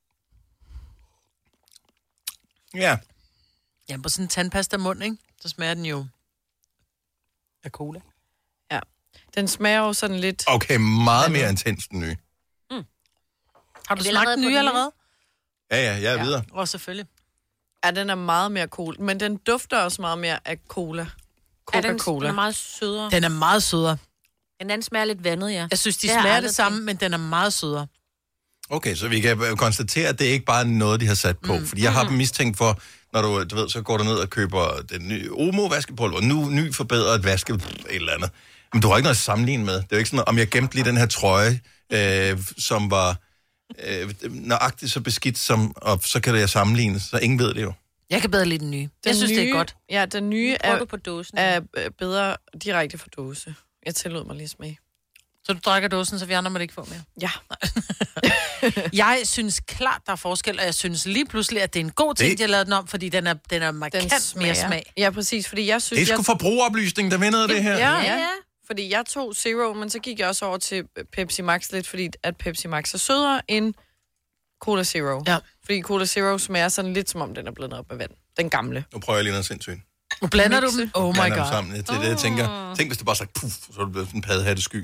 Ja. Ja, på sådan en tandpasta-mund, ikke? Så smager den jo af cola. Ja. Den smager jo sådan lidt... Okay, meget mere intens den nye. Har du smagt den nye allerede? Ja, jeg er videre. Og selvfølgelig. Ja, den er meget mere cool, men den dufter også meget mere af cola. Coca-Cola. Den er meget sødere. Den er meget sødere. Den anden smager lidt vandet, ja. Jeg synes, de smager det samme, men den er meget sødere. Okay, så vi kan konstatere, at det ikke bare er noget, de har sat på. Fordi jeg har dem mistænkt for, når du ved, så går du ned og køber den nye Omo-vaskepulver, ny forbedret vaske, et eller andet. Men du har ikke noget at sammenligne med. Det er jo ikke sådan, om jeg gemte lige den her trøje, som var nøjagtigt så beskidt, som, og så kan det jeg sammenligne, så ingen ved det jo. Jeg kan bedre lide den nye. Jeg synes, det er godt. Ja, den nye på dåsen. er bedre direkte fra dåse. Jeg tillod mig lige smag. Så du drikker dåsen, så vi andre må det ikke få mere? Ja. Jeg synes klart, der er forskel, og jeg synes lige pludselig, at det er en god ting, de har lavet den om, fordi den er markant mere smag. Ja, præcis, fordi jeg synes... Det er sgu forbrugeroplysning, der vinder det her. Ja. Fordi jeg tog Zero, men så gik jeg også over til Pepsi Max lidt, fordi at Pepsi Max er sødere end Cola Zero. Ja. Fordi Cola Zero smager sådan lidt, som om den er blandet op med vand. Den gamle. Nu prøver jeg lige noget sindssygt. Nu blander du dem? Oh my god. Sammen. Det er det, jeg tænker. Tænk, hvis det bare sagt puff, så er det blevet sådan en paddehattesky.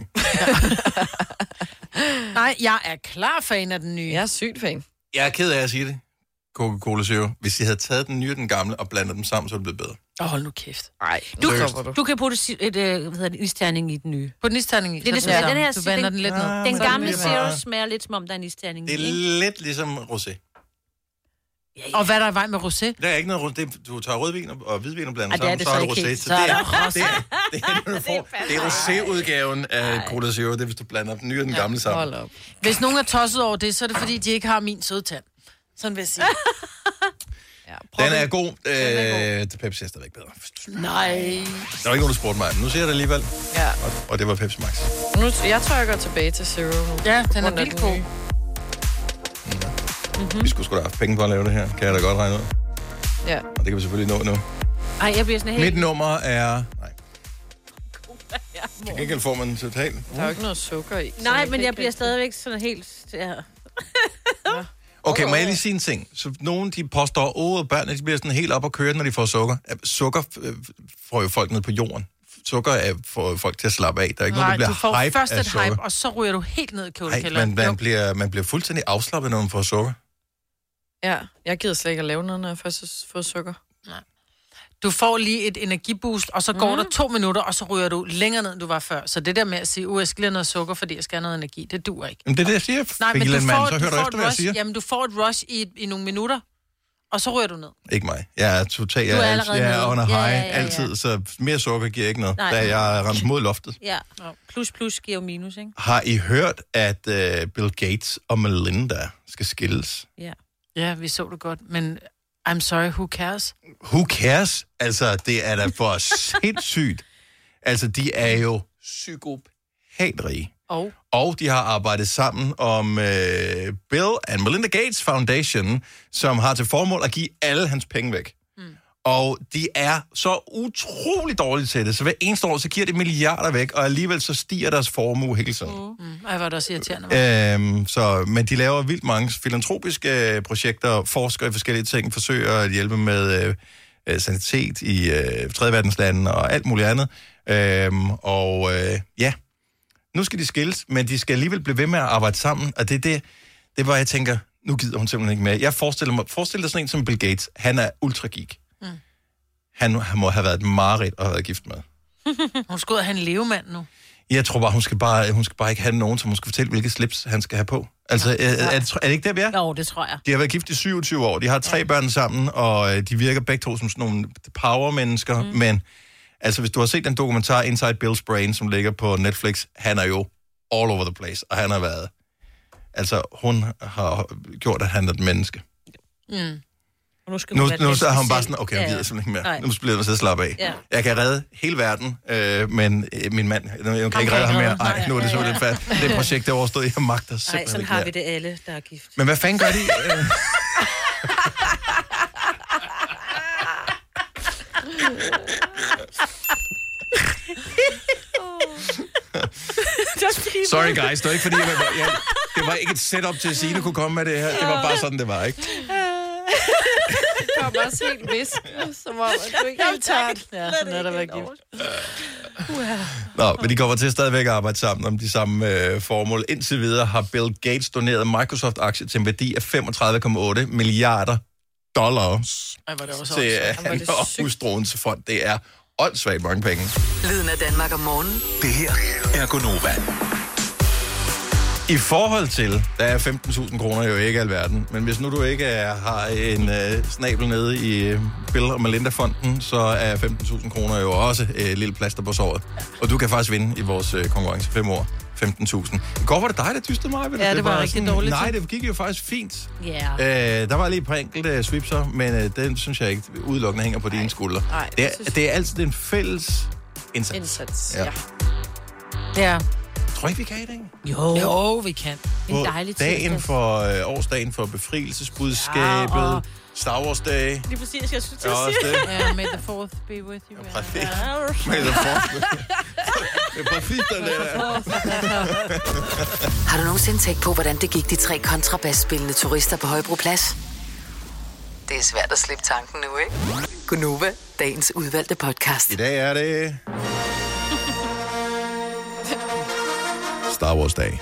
Nej, jeg er klar fan af den nye. Jeg er sygt fan. Jeg er ked af at sige det. Coca-Cola Zero. Hvis jeg havde taget den nye og den gamle og blandet dem sammen, så er det blevet bedre. Hold nu kæft. Nej, Du kan putte en isterning i den nye. På den isterning i. Det er ligesom, den her, du vander den lidt ned. Den gamle Zero smager lidt, som om der er en isterning i. Det er lidt ligesom rosé. Og hvad er der i vej med rosé? Der er ikke noget rosé. Du tager rødvin og hvidvin og blander sammen, så er det rosé. Så det er rosé-udgaven af Cola Zero. Det er, hvis du blander den nye og den gamle sammen. Hvis nogen er tosset over det, så er det fordi, de ikke har min søde tand. Sådan vil jeg sige. Den er god. Det Pepsi er stadigvæk bedre. Nej. Der var ikke nogen, der spurgte mig. Nu siger jeg det alligevel. Ja. Og det var Pepsi Max. Jeg tror, jeg går tilbage til Zero nu. Ja, den er vildt god. Vi skulle sgu da have haft penge på at lave det her. Kan jeg da godt regne ud. Ja. Og det kan vi selvfølgelig nå nu. Ej, jeg bliver sådan helt... Mit nummer er... Nej. Til gengæld får man totalt. Der er jo ikke noget sukker i. Nej, men jeg bliver stadigvæk sådan helt... Ja. Okay, må jeg lige sige en ting? Så nogen, de påstår, at børnene de bliver sådan helt op og køre, når de får sukker. Sukker får jo folk ned på jorden. Sukker får folk til at slappe af. Der er ikke noget, der bliver du får hype først af et sukker. hype, og så ryger du helt ned i kølekælderen. Man bliver fuldstændig afslappet, når man får sukker. Ja, jeg gider slet ikke at lave noget, når jeg først har fået sukker. Nej. Du får lige et energiboost, og så går der 2 minutter, og så ryger du længere ned, end du var før. Så det der med at sige, jeg skal lige have noget sukker, fordi jeg skal have noget energi, det duer ikke. Men det er det, jeg siger. Nej, men du får efter, hvad jeg siger. Jamen, du får et rush i nogle minutter, og så ryger du ned. Ikke mig. Jeg er totalt... Jeg er under high altid, så mere sukker giver ikke noget, da jeg er ramt mod loftet. Ja, plus giver jo minus, ikke? Har I hørt, at Bill Gates og Melinda skal skilles? Ja, vi så det godt, men I'm sorry, who cares? Who cares? Altså, det er da for sindssygt. Altså, de er jo psykopatrige. Og de har arbejdet sammen om Bill and Melinda Gates Foundation, som har til formål at give alle hans penge væk. Og de er så utrolig dårlige til det, så hver eneste år, så giver de milliarder væk, og alligevel så stiger deres formue hele tiden. Ej, var det også irriterende. Men de laver vildt mange filantropiske projekter, forsker i forskellige ting, forsøger at hjælpe med sanitet i tredje verdenslande og alt muligt andet. Nu skal de skilles, men de skal alligevel blive ved med at arbejde sammen, og det var, jeg tænker, nu gider hun simpelthen ikke mere. Jeg forestiller dig sådan en som Bill Gates. Han er ultragik. Han må have været et mareridt at have været gift med. Hun skulle have en levemand nu. Jeg tror bare, hun skal bare ikke have nogen, som hun skal fortælle, hvilket slips han skal have på. Altså, er det ikke det, vi er? Jo, det tror jeg. De har været gift i 27 år. De har 3 børn sammen, og de virker begge to som sådan nogle power-mennesker. Men altså, hvis du har set den dokumentar Inside Bill's Brain, som ligger på Netflix, han er jo all over the place, og han har været... Altså, hun har gjort, at han er et menneske. Nu så har hun bare sådan, okay, jeg gider simpelthen ikke mere. Nu bliver jeg så slappe af. Ja. Jeg kan redde hele verden, men min mand, jeg kan ikke redde ham mere. Nej, nu er det så lidt fast. Det projekt, der overstod, jeg magter simpelthen ikke mere. Sådan har vi det alle, der er gift. Men hvad fanden gør de? Sorry guys, det var ikke fordi, det var ikke et setup til at Signe kunne komme med det her. Det var bare sådan, det var, ikke? Det kom også helt visk, som om, at du ikke helt tørt. Ja, sådan er der været gift. Nå, men de kommer til stadigvæk at arbejde sammen om de samme formål. Indtil videre har Bill Gates doneret Microsoft-aktier til en værdi af $35,8 milliarder til han og hustruens fond. Det er åndssvagt mange penge. Lyden af Danmark om morgenen. Det her er Gonova. I forhold til, der er 15.000 kroner jo ikke alverden, men hvis nu du ikke har en snabel nede i Bill og Melinda-fonden, så er 15.000 kroner jo også et lille plaster på såret. Og du kan faktisk vinde i vores konkurrence 5 år. 15.000. I går var det dig, der dystede mig. Ja, det var rigtig dårligt. Nej, det gik jo faktisk fint. Yeah. Der var lige et par enkelte svipser, men den synes jeg ikke udelukkende hænger på dine skuldre. Nej, det er altid en fælles indsats. Ja. Ja. Tror ikke, vi kan i dag? Jo, vi kan. En dejlig dagen for årsdagen for befrielsesbudskabet, Star Wars Day. Lige præcis, jeg synes, det Ja, may the 4th be with you. Præcis. May the 4th be Det er præcis den der. Har du nogensinde tænkt på, hvordan det gik de 3 kontrabasspillende turister på Højbroplads? Det er svært at slippe tanken nu, ikke? Gunova, dagens udvalgte podcast. I dag er det Star Wars dag.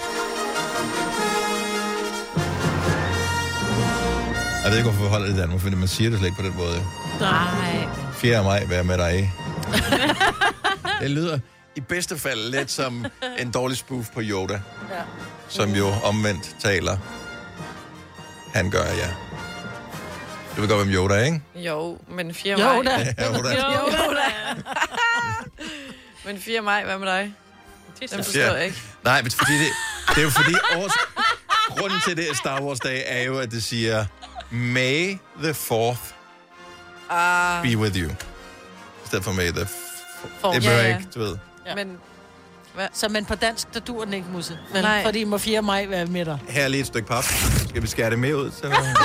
Jeg ved ikke, hvorfor vi holder det i Danmark, fordi man siger det slet ikke på den måde. Nej. 4. maj, vær med dig. Det lyder i bedste fald lidt som en dårlig spoof på Yoda. Ja. Som jo omvendt taler. Han gør, ja. Du ved godt, hvem Yoda er, ikke? Jo, men 4. maj. Yoda. Men 4. maj, hvad med dig? Det forstår jeg ikke. Nej, men fordi det er jo fordi grunden til det Star Wars dag er jo, at det siger May the 4th be with you. I stedet for May the 4th. Det behøver ikke, du ved. Ja. Men så men på dansk, der dur den ikke, Musse. Men Nej. fordi må 4. maj være med dig. Her er lige et stykke pap. Skal vi skære det med ud? Så... nu rev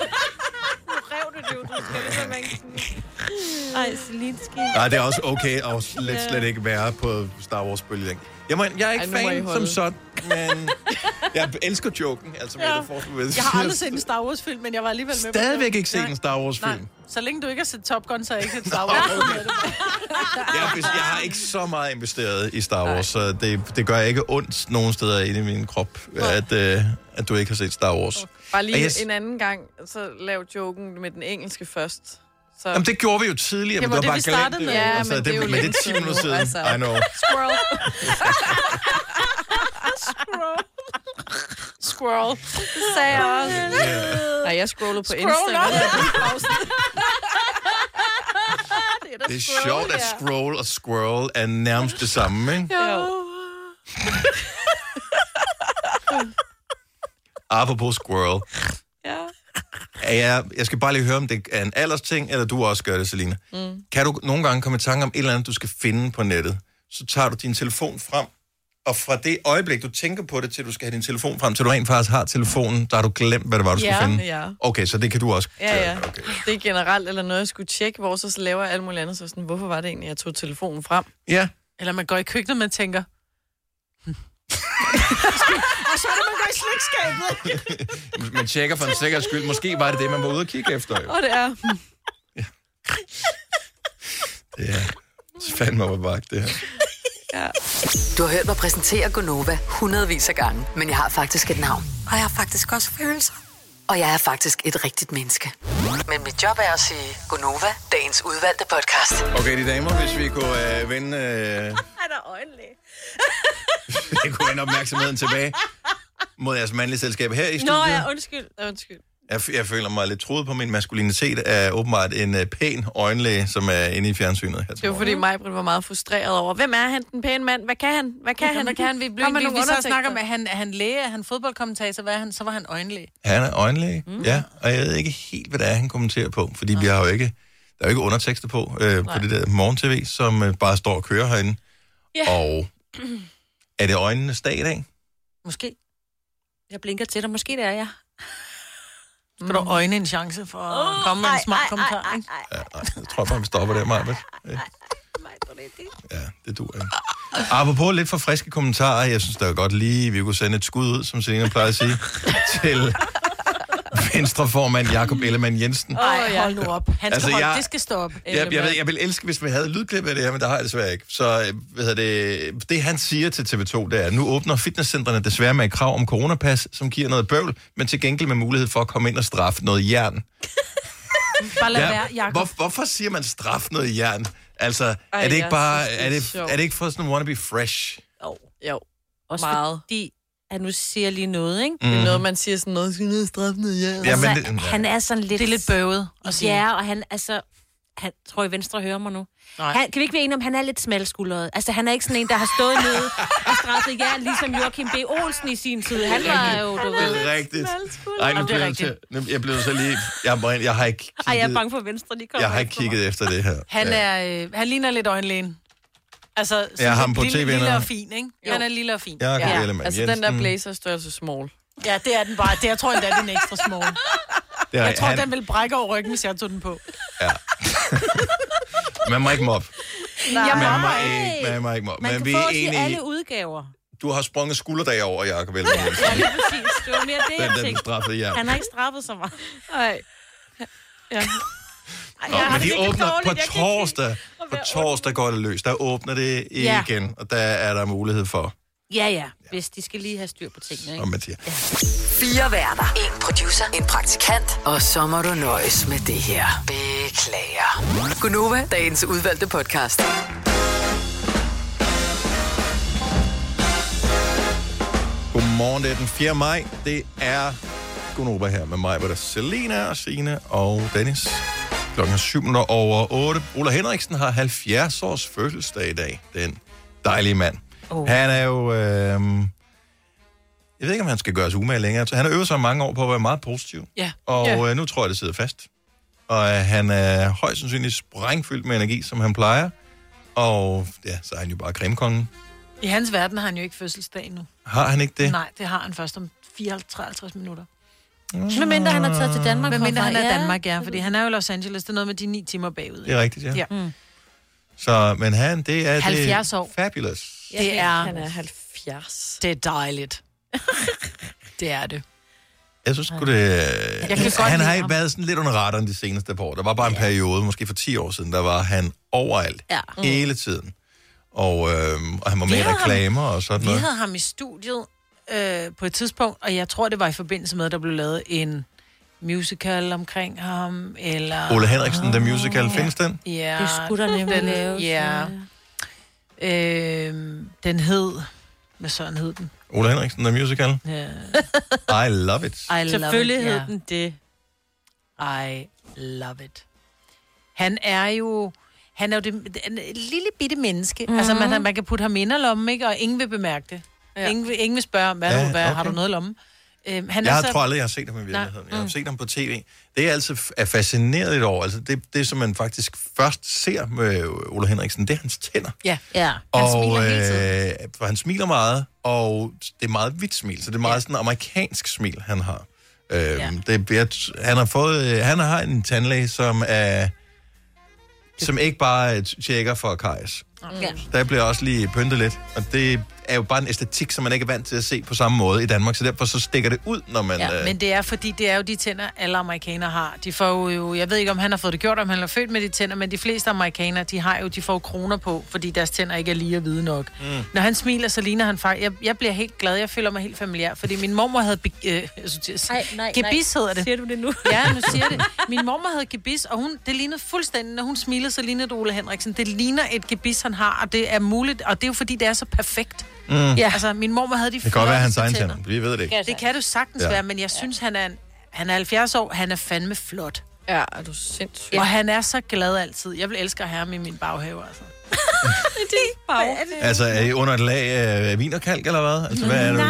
du det, du skal simpelthen. Ej, Selinski. Nej, det er også okay at slet ikke være på Star Wars-bølgen. Jeg er ikke fan som sådan, men jeg elsker joken. Altså, Ja. Jeg har aldrig set en Star Wars-film, men jeg var alligevel med på det. Stadigvæk ikke set en Star Wars-film. Nej. Så længe du ikke har set Top Gun, så har jeg ikke set Star Wars. Jeg har ikke så meget investeret i Star Wars, så det gør ikke ondt nogen steder inde i min krop, at du ikke har set Star Wars. Okay. Bare lige en anden gang, så lav joken med den engelske først. Så... Jamen, det gjorde vi jo tidligere, men det var bare glemt det. Ja, altså, men det er jo men det er 10 minutter siden. Altså. I know. Squirrel. Squirrel. Det sagde jeg også. Yeah. Nej, jeg scrollede på Instagram. Det er sjovt, at scroll og squirrel er nærmest det samme, ikke? Jo. Apropos squirrel. Ja. Jeg skal bare lige høre, om det er en aldersting, eller du også gør det, Selina. Kan du nogle gange komme i tanke om et eller andet, du skal finde på nettet? Så tager du din telefon frem, og fra det øjeblik, du tænker på det, til du skal have din telefon frem, til du rent faktisk har telefonen, der har du glemt, hvad det var, du skulle finde? Ja. Okay, så det kan du også. Ja. Okay. Det er generelt, eller noget, jeg skulle tjekke, hvor så laver jeg alt muligt andet. Så sådan, hvorfor var det egentlig, jeg tog telefonen frem? Ja. Eller man går i køkkenet, man tænker... og så er det, man går i slikskabet. Man tjekker for en sikkerheds skyld. Måske var det, man var ude og kigge efter. Jo. Og det er... Det er fandme op ad bakke, det her. Ja. Du har hørt mig præsentere Gunova hundredvis af gange, men jeg har faktisk et navn. Og jeg har faktisk også følelser. Og jeg er faktisk et rigtigt menneske. Men mit job er at sige Gunova, dagens udvalgte podcast. Okay, de damer, hvis vi kunne vende... Er der øjenlæge? vi kunne vende opmærksomheden tilbage mod jeres mandlige selskab her i studiet. Nå ja, undskyld. Jeg føler mig lidt truet på min maskulinitet af åbenbart en pæn øjenlæge, som er inde i fjernsynet her. Det var fordi Majbrit var meget frustreret over, hvem er han, den pæne mand? Hvad kan han? Hvad kan han? Vi så snakker om, at han læge, er han fodboldkommentator, så var han øjenlæge. Han er øjenlæge, ja. Og jeg ved ikke helt, hvad det er, han kommenterer på, fordi vi har jo ikke, der er jo ikke undertekster på det der morgen-tv, som bare står og kører herinde. Yeah. Og er det øjnenes dag i dag? Måske. Jeg blinker til dig. Måske det er jeg. Skal du øjne en chance for at komme med en smart kommentar, ikke? Ja, jeg tror bare, vi stopper der, Majbrit. Ja, det duer ikke. Apropos lidt for friske kommentarer, jeg synes, det er godt lige, vi kunne sende et skud ud, som Selina plejer at sige, til Venstreformand Jakob Ellemann-Jensen. Hold nu op. Det skal stoppe. Jeg vil elske, hvis vi havde lydklip af det her, men der har jeg desværre ikke. Så det han siger til TV2, det er, nu åbner fitnesscentrene desværre med et krav om coronapas, som giver noget bøvl, men til gengæld med mulighed for at komme ind og straffe noget jern. Bare lad være, Jacob. Hvorfor siger man straf noget jern? Altså, er det ikke bare, er det ikke for sådan en wannabe fresh? Jo. Også meget. Fordi nu siger jeg lige noget, ikke? Det er noget, man siger sådan noget, sådan noget straffende, ja. Ja, men Altså, han er sådan lidt... Det er lidt bøvet at sige. Ja, og han, altså... Han, tror I, Venstre hører mig nu? Han, kan vi ikke være enige om, han er lidt smalskuldret? Altså, han er ikke sådan en, der har stået nede og straffet jer, ligesom Joachim B. Olsen i sin tid. Han var jo, du ved... Det er rigtigt. Ej, nu bliver jeg blev så lige... Jeg har ikke kigget... Ej, jeg er bange for, Venstre lige kommer. Jeg har ikke kigget efter det her. Han ligner lidt øjenlægen. Altså, ja, ham på tv. Lille og fin, ikke? Jo. Han er lille og fin. Ja, altså den der blazer størrelse small. Ja, det er den bare. Det, jeg tror endda, det er en ekstra small. Jeg tror, den vil brække over ryggen, hvis jeg tog den på. Ja. Man må ikke mobbe. Nej. Man må ikke mobbe. Man kan få os i alle udgaver. Du har sprunget skulderdag over, Jacob Ellemann. Ja, lige præcis. Det var mere det, jeg tænkte. Den straffede jer. Han har ikke straffet så meget. Nej. Ja. Men de åbner på torsdag. På torsdag går det løs. Der åbner det igen, og der er der mulighed for... Ja. Hvis de skal lige have styr på tingene, ikke? Og Mathias. 4 værter. 1 producer. 1 praktikant. Og så må du nøjes med det her. Beklager. Gunova, dagens udvalgte podcast. Godmorgen, det er den 4. maj. Det er Gunova her med mig, hvor der er Selina og Signe og Dennis. Klokken er 7:07. Ole Henriksen har 70 års fødselsdag i dag. Den dejlige mand. Han er jo... jeg ved ikke, om han skal gøre sig umage længere. Han har øvet sig mange år på at være meget positiv. Ja. Og nu tror jeg, det sidder fast. Og han er højst sandsynligt sprængfyldt med energi, som han plejer. Og ja, så er han jo bare cremekongen. I hans verden har han jo ikke fødselsdag nu. Har han ikke det? Nej, det har han først om 54 minutter. Hvad mindre han har taget til Danmark? Hvad mindre han er i Danmark, ja. Fordi han er jo i Los Angeles. Det er noget med de 9 timer bagud. Det er rigtigt, ja. Mm. Så, men han, det er 70 år. Fabulous. Det er... Han er 70. Det er dejligt. Det er det. Jeg synes sgu det... Han har ikke været sådan lidt under radaren de seneste par år. Der var bare en periode, måske for 10 år siden, der var han overalt. Ja. Hele tiden. Og han var med i reklamer og sådan noget. Vi havde ham i studiet på et tidspunkt, og jeg tror, det var i forbindelse med, at der blev lavet en musical omkring ham, eller... Ole Henriksen, The Musical, findes den? Ja. Det skulle der nemlig laves. Ja. Den hed... Hvad sådan hed den? Ole Henriksen, The Musical? Yeah. I love it. Selvfølgelig hed den det. I love it. Han er jo det lille bitte menneske. Mm-hmm. Altså, man kan putte ham ind i lommen, ikke? Og ingen vil bemærke det. Ja. Ingen vil spørge, har du noget i lommen? Tror aldrig, jeg har set ham i virkeligheden. Jeg har set ham på tv. Det er altså fascineret lidt over. Altså, det, som man faktisk først ser med Ole Henriksen, det er hans tænder. Ja. Han smiler hele tiden. For han smiler meget, og det er meget hvidt smil. Så det er meget sådan en amerikansk smil, han har. Han har en tandlæge, som ikke bare tjekker for karies. Der bliver også lige pyntet lidt, og det er jo bare en æstetik, som man ikke er vant til at se på samme måde i Danmark, så derfor så stikker det ud, når man... Ja, men det er, fordi det er jo de tænder, alle amerikanere har. De får jo, jeg ved ikke, om han har fået det gjort, om han er født med de tænder, men de fleste amerikanere, de får kroner på, fordi deres tænder ikke er lige at vide nok. Når han smiler, så ligner han faktisk... Jeg bliver helt glad, jeg føler mig helt familiær, fordi min mormor havde... gebis hedder det. Siger du det nu? Ja, nu siger det. Min mormor havde gebis, og det lignede fuldstændig, når hun smilede, så lignede det Ole Henriksen. Det ligner et gebis, han har, og det er muligt, og det er jo fordi, det er så perfekt. Ja. Altså, min mormor havde de det kan godt være hans egen tænder. Vi ved det ikke. Det kan det sagtens være, men jeg synes, han er 70 år. Han er fandme flot. Ja, er du sindssygt. Og han er så glad altid. Jeg vil elske at have ham i min baghave, altså. Altså, er I under et lag af vinerkalk, eller hvad? Altså, hvad er det?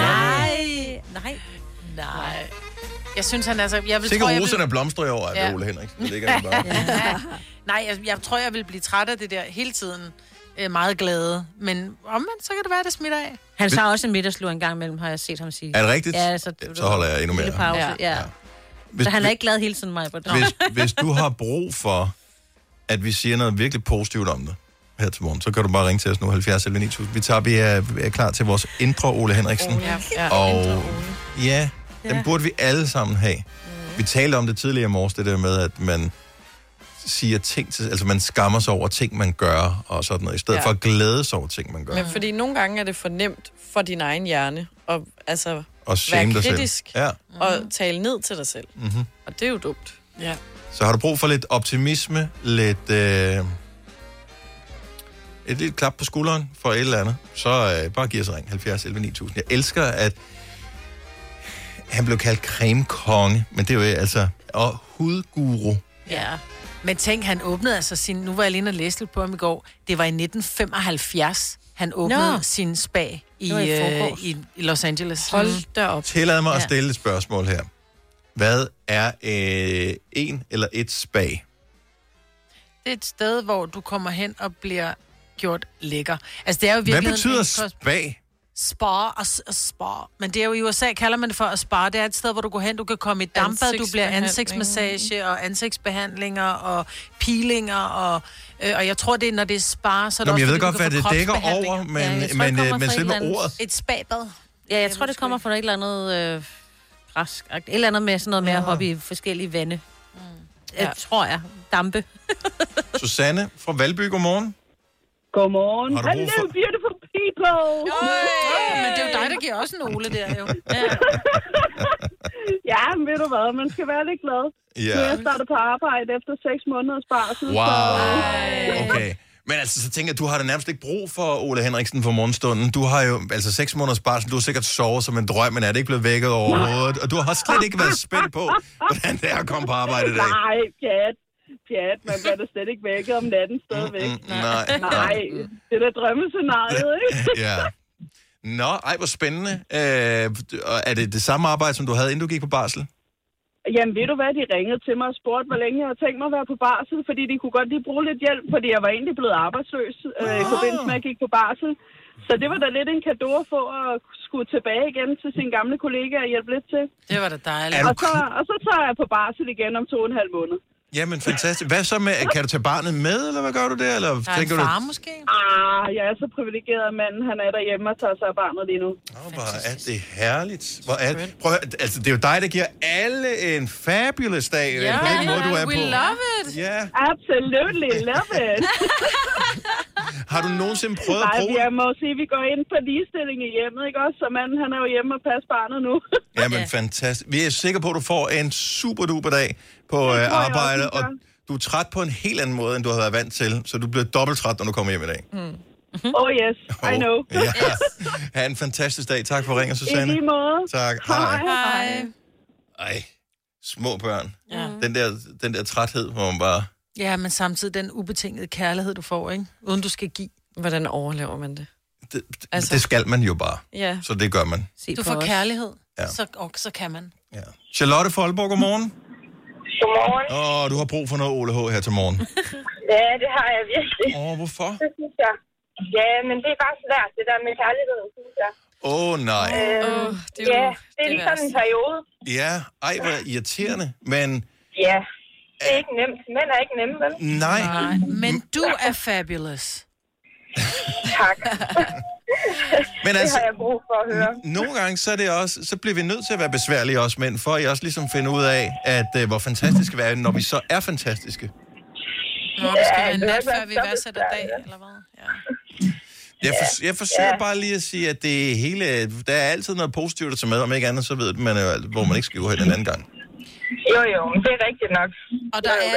Nej. Jeg synes, han er så... Sikkert roserne blomstrer i år, at Ole Henriksen. Det ligger bare. Nej, jeg tror, jeg vil blive træt af det der hele tiden. Meget glade. Men omvendt, så kan det være, det smitter af. Han tager også en middagslur en gang imellem, har jeg set ham sige. Er det rigtigt? Ja, så holder jeg endnu mere. Pause. Ja. Så han er ikke glad hele tiden, mig. Hvis du har brug for, at vi siger noget virkelig positivt om det her til morgen, så kan du bare ringe til os nu, 70 11 9000. Vi er klar til vores intro, Ole Henriksen. Og den burde vi alle sammen have. Vi talte om det tidligere i morges, det der med, at man siger ting til, altså man skammer sig over ting, man gør, og sådan noget, i stedet for at glæde sig over ting, man gør. Men fordi nogle gange er det for nemt for din egen hjerne, at altså være kritisk, og tale ned til dig selv. Mm-hmm. Og det er jo dumt. Ja. Så har du brug for lidt optimisme, lidt et lille klap på skulderen for et eller andet, så bare giv os ring, 70 11 9000. Jeg elsker, at Han blev kaldt cremekonge, men det er jo altså... Og hudguru. Ja. Men tænk, han åbnede altså sin... Nu var jeg lige og læste lidt på ham i går. Det var i 1975, han åbnede sin spa i Los Angeles. Hold da op. Tillad mig at stille et spørgsmål her. Hvad er en eller et spa? Det er et sted, hvor du kommer hen og bliver gjort lækker. Altså, det er jo virkelig... Hvad betyder spa? Spa og spa. Men det er jo i USA, kalder man det for at spare. Det er et sted, hvor du går hen, du kan komme i dampbad, du bliver ansigtsmassage og ansigtsbehandlinger og peelinger og jeg tror, det er, når det er spa, så er det også, jeg ved fordi, godt, hvad det dækker over, men selve ordet... Et spabad. Ja, jeg tror, det kommer fra et eller andet græsk. Et eller andet med sådan noget med at hoppe i forskellige vande. Jeg tror jeg. Dampe. Susanne fra Valby, godmorgen. Godmorgen. Hello, beautiful people. Men det er jo dig, der giver også en Ole der, jo. Ja, men ved du hvad, man skal være lidt glad. Ja. Nu er jeg startet på arbejde efter 6 måneders barsel. Wow, okay. Men altså, så tænker jeg, du har da nærmest ikke brug for Ole Henriksen for morgenstunden. Du har jo, altså 6 måneders barsel, du har sikkert sovet som en drøm, men er det ikke blevet vækket overhovedet? Og du har slet ikke været spændt på, hvordan det er at komme på arbejde i dag. Nej, pjat, man bliver da slet ikke vækket om natten stadigvæk. Nej, det er da drømmescenariet, ikke? Ja. Nå, hvor spændende. Er det det samme arbejde, som du havde, inden du gik på barsel? Jamen, ved du hvad, de ringede til mig og spurgte, hvor længe jeg havde tænkt mig at være på barsel, fordi de kunne godt lige bruge lidt hjælp, fordi jeg var egentlig blevet arbejdsløs i forbindelse med, at jeg gik på barsel. Så det var da lidt en cadeau at få at skulle tilbage igen til sine gamle kollegaer og hjælpe lidt til. Det var da dejligt. Og så tager jeg på barsel igen om 2,5 måneder. Jamen, fantastisk. Hvad så med, kan du tage barnet med, eller hvad gør du der? Eller der er en far, måske? Jeg er så privilegeret, at manden, han er derhjemme og tager sig af barnet lige nu. Hvor er det herligt. Prøv at, altså, det er jo dig, der giver alle en fabulous dag. Ja, på den måde, du er we på. love it. Ja. Absolutely love it. Har du nogensinde prøvet at bruge... Nej, jeg må sige, at vi går ind på ligestilling i hjemmet, ikke også? Så manden, han er jo hjemme og passer barnet nu. Jamen, fantastisk. Vi er sikre på, at du får en super duper dag på arbejde, og du er træt på en helt anden måde, end du har været vant til, så du bliver dobbelt træt, når du kommer hjem i dag. Oh yes, I know. Ja. Ha' en fantastisk dag. Tak for ringen, Susanne. I lige måde. Tak. Hej. Ej, små børn. Ja. Den der træthed, hvor man bare... Ja, men samtidig den ubetingede kærlighed, du får, ikke? Uden du skal give. Hvordan overlever man det? Det skal man jo bare. Ja. Så det gør man. Du får kærlighed, ja. så kan man. Ja. Charlotte fra Aalborg, godmorgen. Godmorgen. Du har brug for noget Ole H. her til morgen. Ja, det har jeg virkelig. Hvorfor? Det synes jeg. Ja, men det er bare svært, det der med kærligheden, synes jeg. Nej. Det er lige sådan en periode. Ja, hvor irriterende, men... Ja, det er ikke nemt. Mænd er ikke nemme, vel? Nej. Men du er fabulous. Tak. Men det har jeg brug for at høre. Nogle gange, så bliver vi nødt til at være besværlige også mænd, for at I også ligesom finder ud af, at hvor fantastiske vi er, når vi så er fantastiske. Det skal være nat, før vi værdsætter dag, eller hvad? Ja. Jeg forsøger bare lige at sige, at det hele, der er altid noget positivt at tage med, om ikke andet, så ved man jo, hvor man ikke skal gå hen en anden gang. Jo, det er rigtigt nok. Og der er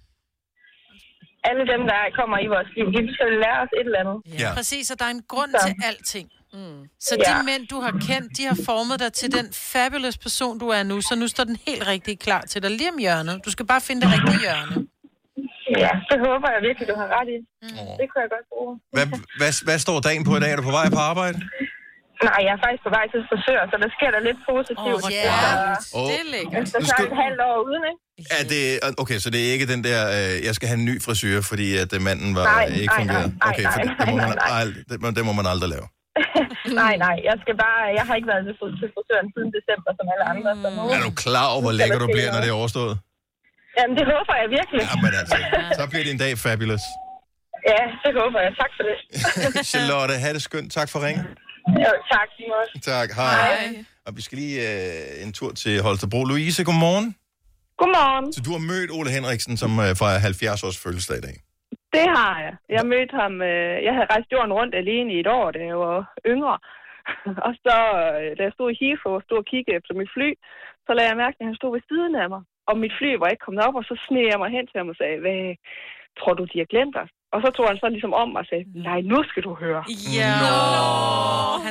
alle dem, der kommer i vores liv, de skal lære os et eller andet. Ja. Præcis, og der er en grund til alting. Så de mænd, du har kendt, de har formet dig til den fabulous person, du er nu, så nu står den helt rigtig klar til dig lige om hjørnet. Du skal bare finde det rigtige hjørne. Ja, det håber jeg virkelig, du har ret i. Det kunne jeg godt bruge. Hvad står dagen på i dag? Er du på vej på arbejde? Nej, jeg er faktisk på vej til frisør, så der sker der lidt positivt. Det er lækkert. Så snart et halvt år uden, ikke? Okay, så det er ikke den der, jeg skal have en ny frisyr, fordi at manden var ikke fungeret? Okay, for det må man aldrig lave. Nej, jeg skal bare, jeg har ikke været til frisøren siden december, som alle andre. Er du klar over, hvor lækker du bliver, når det er overstået? Jamen, det håber jeg virkelig. Jamen altså, så bliver din dag fabulous. Ja, det håber jeg. Tak for det. Charlotte, have det skønt. Tak for ringen. Jo, tak. Tak, hej. Og vi skal lige en tur til Holstebro. Louise, godmorgen. Godmorgen. Så du har mødt Ole Henriksen, som fejrer 70 års fødselsdag i dag. Det har jeg. Jeg mødte ham, jeg havde rejst jorden rundt alene i et år, da jeg var yngre. Og så, da jeg stod i Heathrow og stod og kiggede efter mit fly, så lagde jeg mærke, at han stod ved siden af mig. Og mit fly var ikke kommet op, og så sneg jeg mig hen til ham og sagde, hvad tror du, de har glemt os? Og så tog han så ligesom om og sagde, nej, nu skal du høre. Ja. Og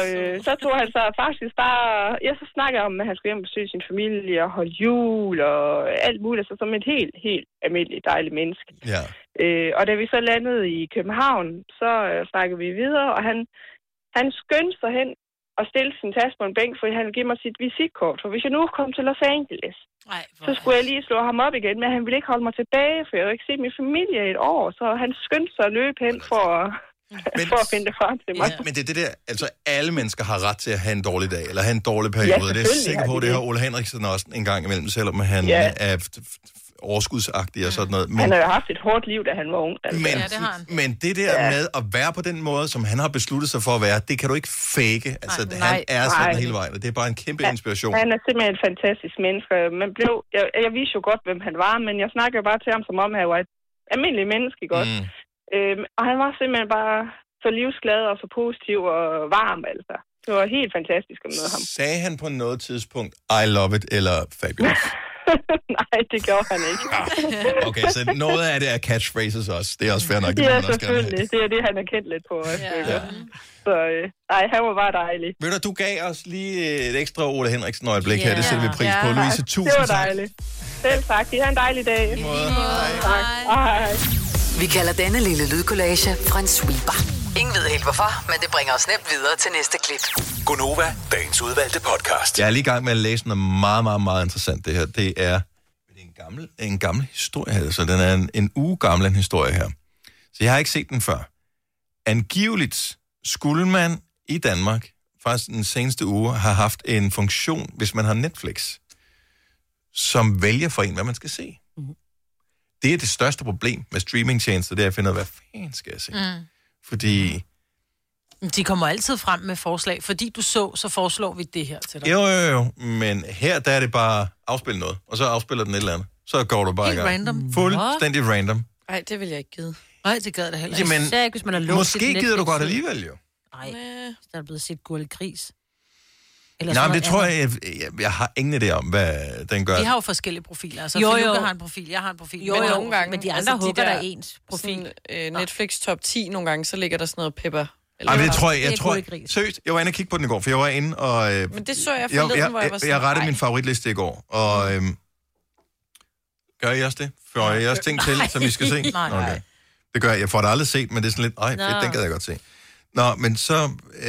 så tog han sig faktisk bare... Ja, så snakkede jeg om, at han skulle hjem og besøge sin familie og holde jul og alt muligt. Så som et helt almindeligt dejligt menneske. Ja. Og da vi så landede i København, så snakkede vi videre, og han skyndte sig hen og stillede sin taske på en bænk, for han ville give mig sit visitkort. For hvis jeg nu kom til Los Angeles, så skulle jeg lige slå ham op igen, men han ville ikke holde mig tilbage, for jeg havde ikke set min familie i et år. Så han skyndte sig at løbe hen for at finde det frem til mig. Men det er det der, altså alle mennesker har ret til at have en dårlig dag, eller have en dårlig periode. Det er jeg sikker på, det har Ole Henriksen også en gang imellem, selvom han er overskudsagtig og sådan noget. Men, han har jo haft et hårdt liv, da han var ung. Altså. Men det der med at være på den måde, som han har besluttet sig for at være, det kan du ikke fake. Altså, han er sådan hele vejen, og det er bare en kæmpe inspiration. Han er simpelthen et fantastisk menneske. Jeg vidste jo godt, hvem han var, men jeg snakker bare til ham, som om han var et almindeligt menneske, ikke også? Og han var simpelthen bare så livsglad og så positiv og varm, altså. Det var helt fantastisk at møde ham. Sagde han på noget tidspunkt, I love it, eller fabulous? Nej, det gjorde han ikke. Okay, så noget af det er catchphrases også. Det er også fair nok. Det er selvfølgelig. Det er det, han er kendt lidt på. Så han var bare dejlig. Ved du, du gav os lige et ekstra Ole Henriksen øjeblik her. Det sætter vi pris på. Louise, tusind tak. Det var dejligt. Selv tak. I har en dejlig dag. Hej. Vi kalder denne lille lydkollage en sweeper. Ingen ved helt hvorfor, men det bringer os nemt videre til næste klip. Gonova, dagens udvalgte podcast. Jeg er lige i gang med at læse noget meget, meget, meget interessant. Det her, det er en gammel historie her. Så den er en uge gammel en historie her. Så jeg har ikke set den før. Angiveligt skulle man i Danmark, faktisk den seneste uge, have haft en funktion, hvis man har Netflix, som vælger for en, hvad man skal se. Det er det største problem med streamingtjenester, det er at finde ud af, hvad fanden skal jeg se? Fordi... De kommer altid frem med forslag. Fordi du så foreslår vi det her til dig. Jo. Men her, der er det bare afspil noget, og så afspiller den et eller andet. Så går du bare i gang. Random. Fuldstændig random. Nej, det vil jeg ikke give. Nej, det gad det heller ikke. Jamen, ikke, hvis man har låst måske gider du godt alligevel, jo. Nej, der er blevet set Gurli Gris. Nej, men det tror jeg har ingen idé om, hvad den gør. Vi har jo forskellige profiler. Altså, jo. har en profil, jeg har en profil. Men nogle gange, men de andre hugger der ens profil. Netflix top 10 nogle gange, så ligger der sådan noget pepper. Ej, men det tror jeg seriøst, jeg var inde og kigge på den i går, for jeg var inde og... men det så jeg forleden, hvor jeg var sådan... Jeg rettede min favoritliste i går, og... gør I også det? Får I også ting til, som I skal se? Nej. Okay. Det gør jeg. Jeg får det aldrig set, men det er sådan lidt... fedt, den gad jeg godt se. Nå, men så...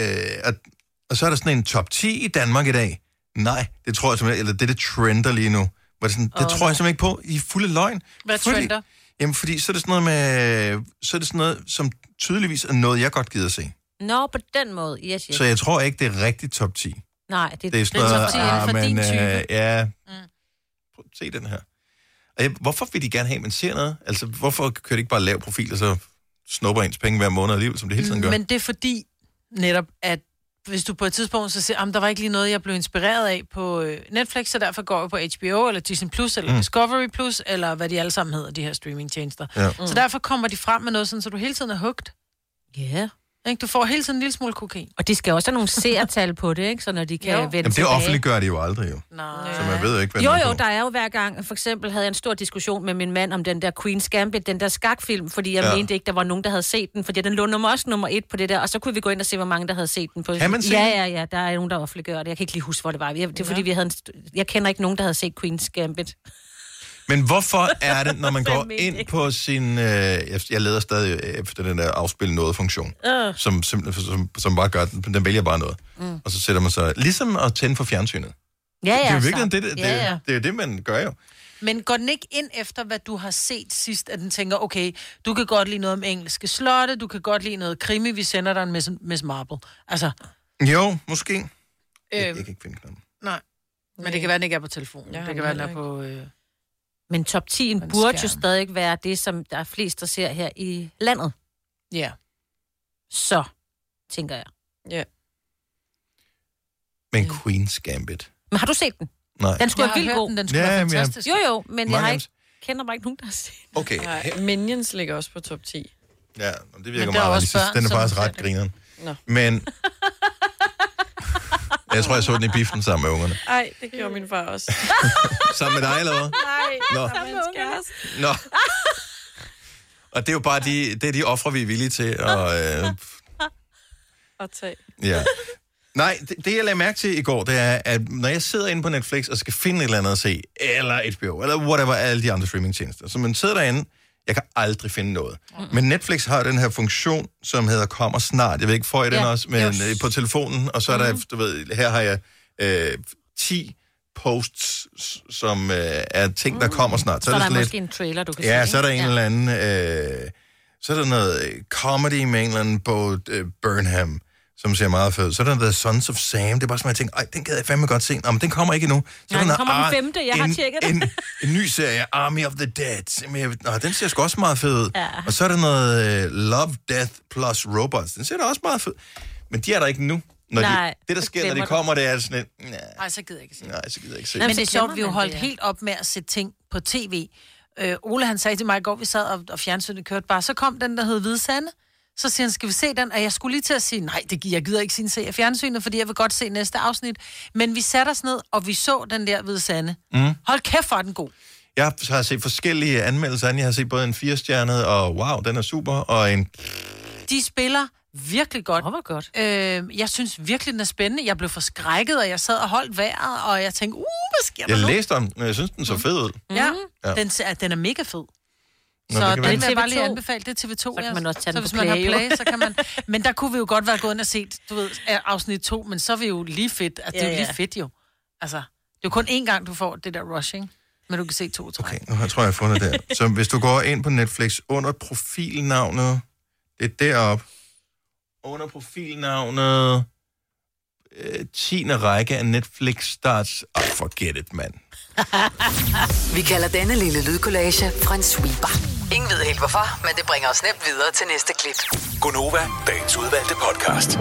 og så er der sådan en top 10 i Danmark i dag. Nej, det tror jeg simpelthen... Eller det trender lige nu. Det tror jeg simpelthen ikke på. I fulde løgn. Hvad trender? Jamen, fordi så er det sådan noget med... Så er det sådan noget, som tydeligvis er noget, jeg godt gider at se. Nå, på den måde. Yes. Så jeg tror ikke, det er rigtig top 10. Nej, det er sådan noget... top 10 for din type. Prøv at se den her. Hvorfor vil de gerne have, at man ser noget? Altså, hvorfor kører de ikke bare lave profil, og så snupper ens penge hver måned alligevel, som det hele tiden gør? Men det er fordi, netop, at hvis du på et tidspunkt så siger, der var ikke lige noget, jeg blev inspireret af på Netflix, så derfor går jeg på HBO, eller Disney Plus, eller Discovery Plus, eller hvad de alle sammen hedder, de her streamingtjenester. Ja. Så derfor kommer de frem med noget, sådan, så du hele tiden er hugt. Ja. Yeah. Du får hele tiden en lille smule kokain. Og de skal også have nogle seertal på det, ikke? Så når de kan vende tilbage. Det offentliggør de jo aldrig, jo. Nej. Så man ved ikke, hvad Jo, der er jo hver gang. For eksempel havde jeg en stor diskussion med min mand om den der Queen's Gambit, den der skakfilm, fordi jeg mente ikke, der var nogen, der havde set den, fordi den lå også nummer 1 på det der, og så kunne vi gå ind og se, hvor mange, der havde set den. Kan man se Ja, der er nogen, der offentliggør det. Jeg kan ikke lige huske, hvor det var. Det er fordi, vi havde jeg kender ikke nogen, der havde set Queen's Gambit. Men hvorfor er det, når man går ind på sin... jeg leder stadig efter den der afspil noget-funktion, som bare gør den vælger bare noget. Og så sætter man sig... Ligesom at tænde for fjernsynet. Ja, det er jo virkelig det er jo det, man gør jo. Men går den ikke ind efter, hvad du har set sidst, at den tænker, okay, du kan godt lide noget om engelske slotte, du kan godt lide noget krimi, vi sender dig en Miss Marple. Altså... Jo, måske. Jeg kan ikke finde knappen. Nej, men det kan være, den ikke er på telefonen. Det kan være, den er på... Men top 10 burde jo stadig være det, som der er flest, der ser her i landet. Ja. Så, tænker jeg. Ja. Men Queen's Gambit. Men har du set den? Nej. Den skulle være vildt god. Den skulle være fantastisk. Jo, men jeg kender bare ikke nogen, der har set den. Okay. Minions ligger også på top 10. Ja, og det virker meget. Den er faktisk ret grineren. Men... Jeg tror, jeg så den i biffen sammen med ungerne. Nej, det gjorde min far også. Sammen med dig, eller hvad? Nej, sammen med hans kæreste. Nå. Og det er jo bare de ofre, vi er villige til at... At tage. Ja. Nej, det jeg lagde mærke til i går, det er, at når jeg sidder inde på Netflix og skal finde et eller andet at se, eller HBO, eller whatever, alle de andre streamingtjenester, så man sidder derinde, jeg kan aldrig finde noget. Men Netflix har den her funktion, som hedder Kommer snart. Jeg ved ikke, får I den også, men på telefonen, og så er der, du ved, her har jeg 10 posts, som er ting, der kommer snart. Så er der måske en trailer, du kan se. Ja, så er der en eller anden... så er der noget comedy med en eller anden Bo Burnham, som ser meget fed. Så er der The Sons of Sam. Det er bare sådan, at jeg tænker, den gad jeg fandme godt se. Nå, men den kommer ikke endnu. Så den kommer den 5. Jeg har tjekket det. En ny serie, Army of the Dead. Nå, den ser sgu også meget fed ud. Ja. Og så er der noget Love, Death plus Robots. Den ser da også meget fed. Men de er der ikke nu. Det, der sker, når de kommer, det er sådan et... Nej, så gider jeg ikke se. Nej, så gider jeg ikke se. Men det er sjovt, vi har holdt helt op med at sætte ting på tv. Ole, han sagde til mig i går, vi sad og fjernsynet kørte bare, så kom den, der hed Hvide Sande. Så siger han, skal vi se den? Og jeg skulle lige til at sige, nej, jeg gider ikke se fjernsynet, fordi jeg vil godt se næste afsnit. Men vi satte os ned, og vi så den der Hvide Sande. Hold kæft, for den god. Jeg har set forskellige anmeldelser. Jeg har set både en 4-stjernet, og wow, den er super, og en... De spiller virkelig godt. Hvor godt. Jeg synes virkelig, den er spændende. Jeg blev forskrækket, og jeg sad og holdt vejret, og jeg tænkte, hvad sker der nu? Jeg læste om den, og jeg synes, den så fed ud. Ja. Den er mega fed. Nå, så den vil jeg bare lige anbefale, det er TV2. Så kan man også tage den så på hvis play, man har play, så kan man... Men der kunne vi jo godt være gået ind og set, du ved, afsnit 2, men så er vi jo lige fedt. Altså, det er jo lige fedt jo. Altså, det er jo kun én gang, du får det der rushing, men du kan se 2 3. Okay, nu tror jeg fundet det. Så hvis du går ind på Netflix under profilnavnet, det er deroppe, under profilnavnet 10. række af Netflix starts. Forget it, mand. Vi kalder denne lille lydkollage en sweeper. Ingen ved helt hvorfor, men det bringer os nemt videre til næste klip. Gonova, dagens udvalgte podcast.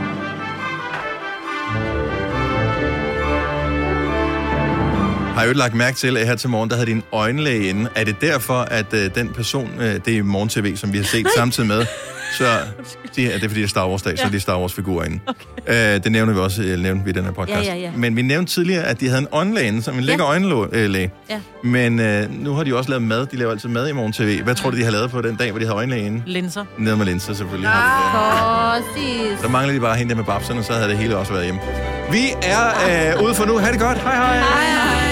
Har jeg jo lagt mærke til, at her til morgen, der havde din øjenlæge inde. Er det derfor, at den person, det er Morgen TV, som vi har set samtidig med, så det er fordi, det er Star Wars-dag, så er de Star Wars-figurer inde. Okay. Det nævner vi også i den her podcast. Ja. Men vi nævnte tidligere, at de havde en øjenlæge inde, som en lækker øjenlæge. Ja. Men nu har de også lavet mad. De laver altid mad i Morgen TV. Hvad tror du, de har lavet på den dag, hvor de havde øjenlæge inde? Linser. Nede med linser, selvfølgelig. Præcis. Så mangler de bare hende der med babserne, så havde det hele også været hjemme. Vi er ude for nu. Ha' det godt. Hej hej.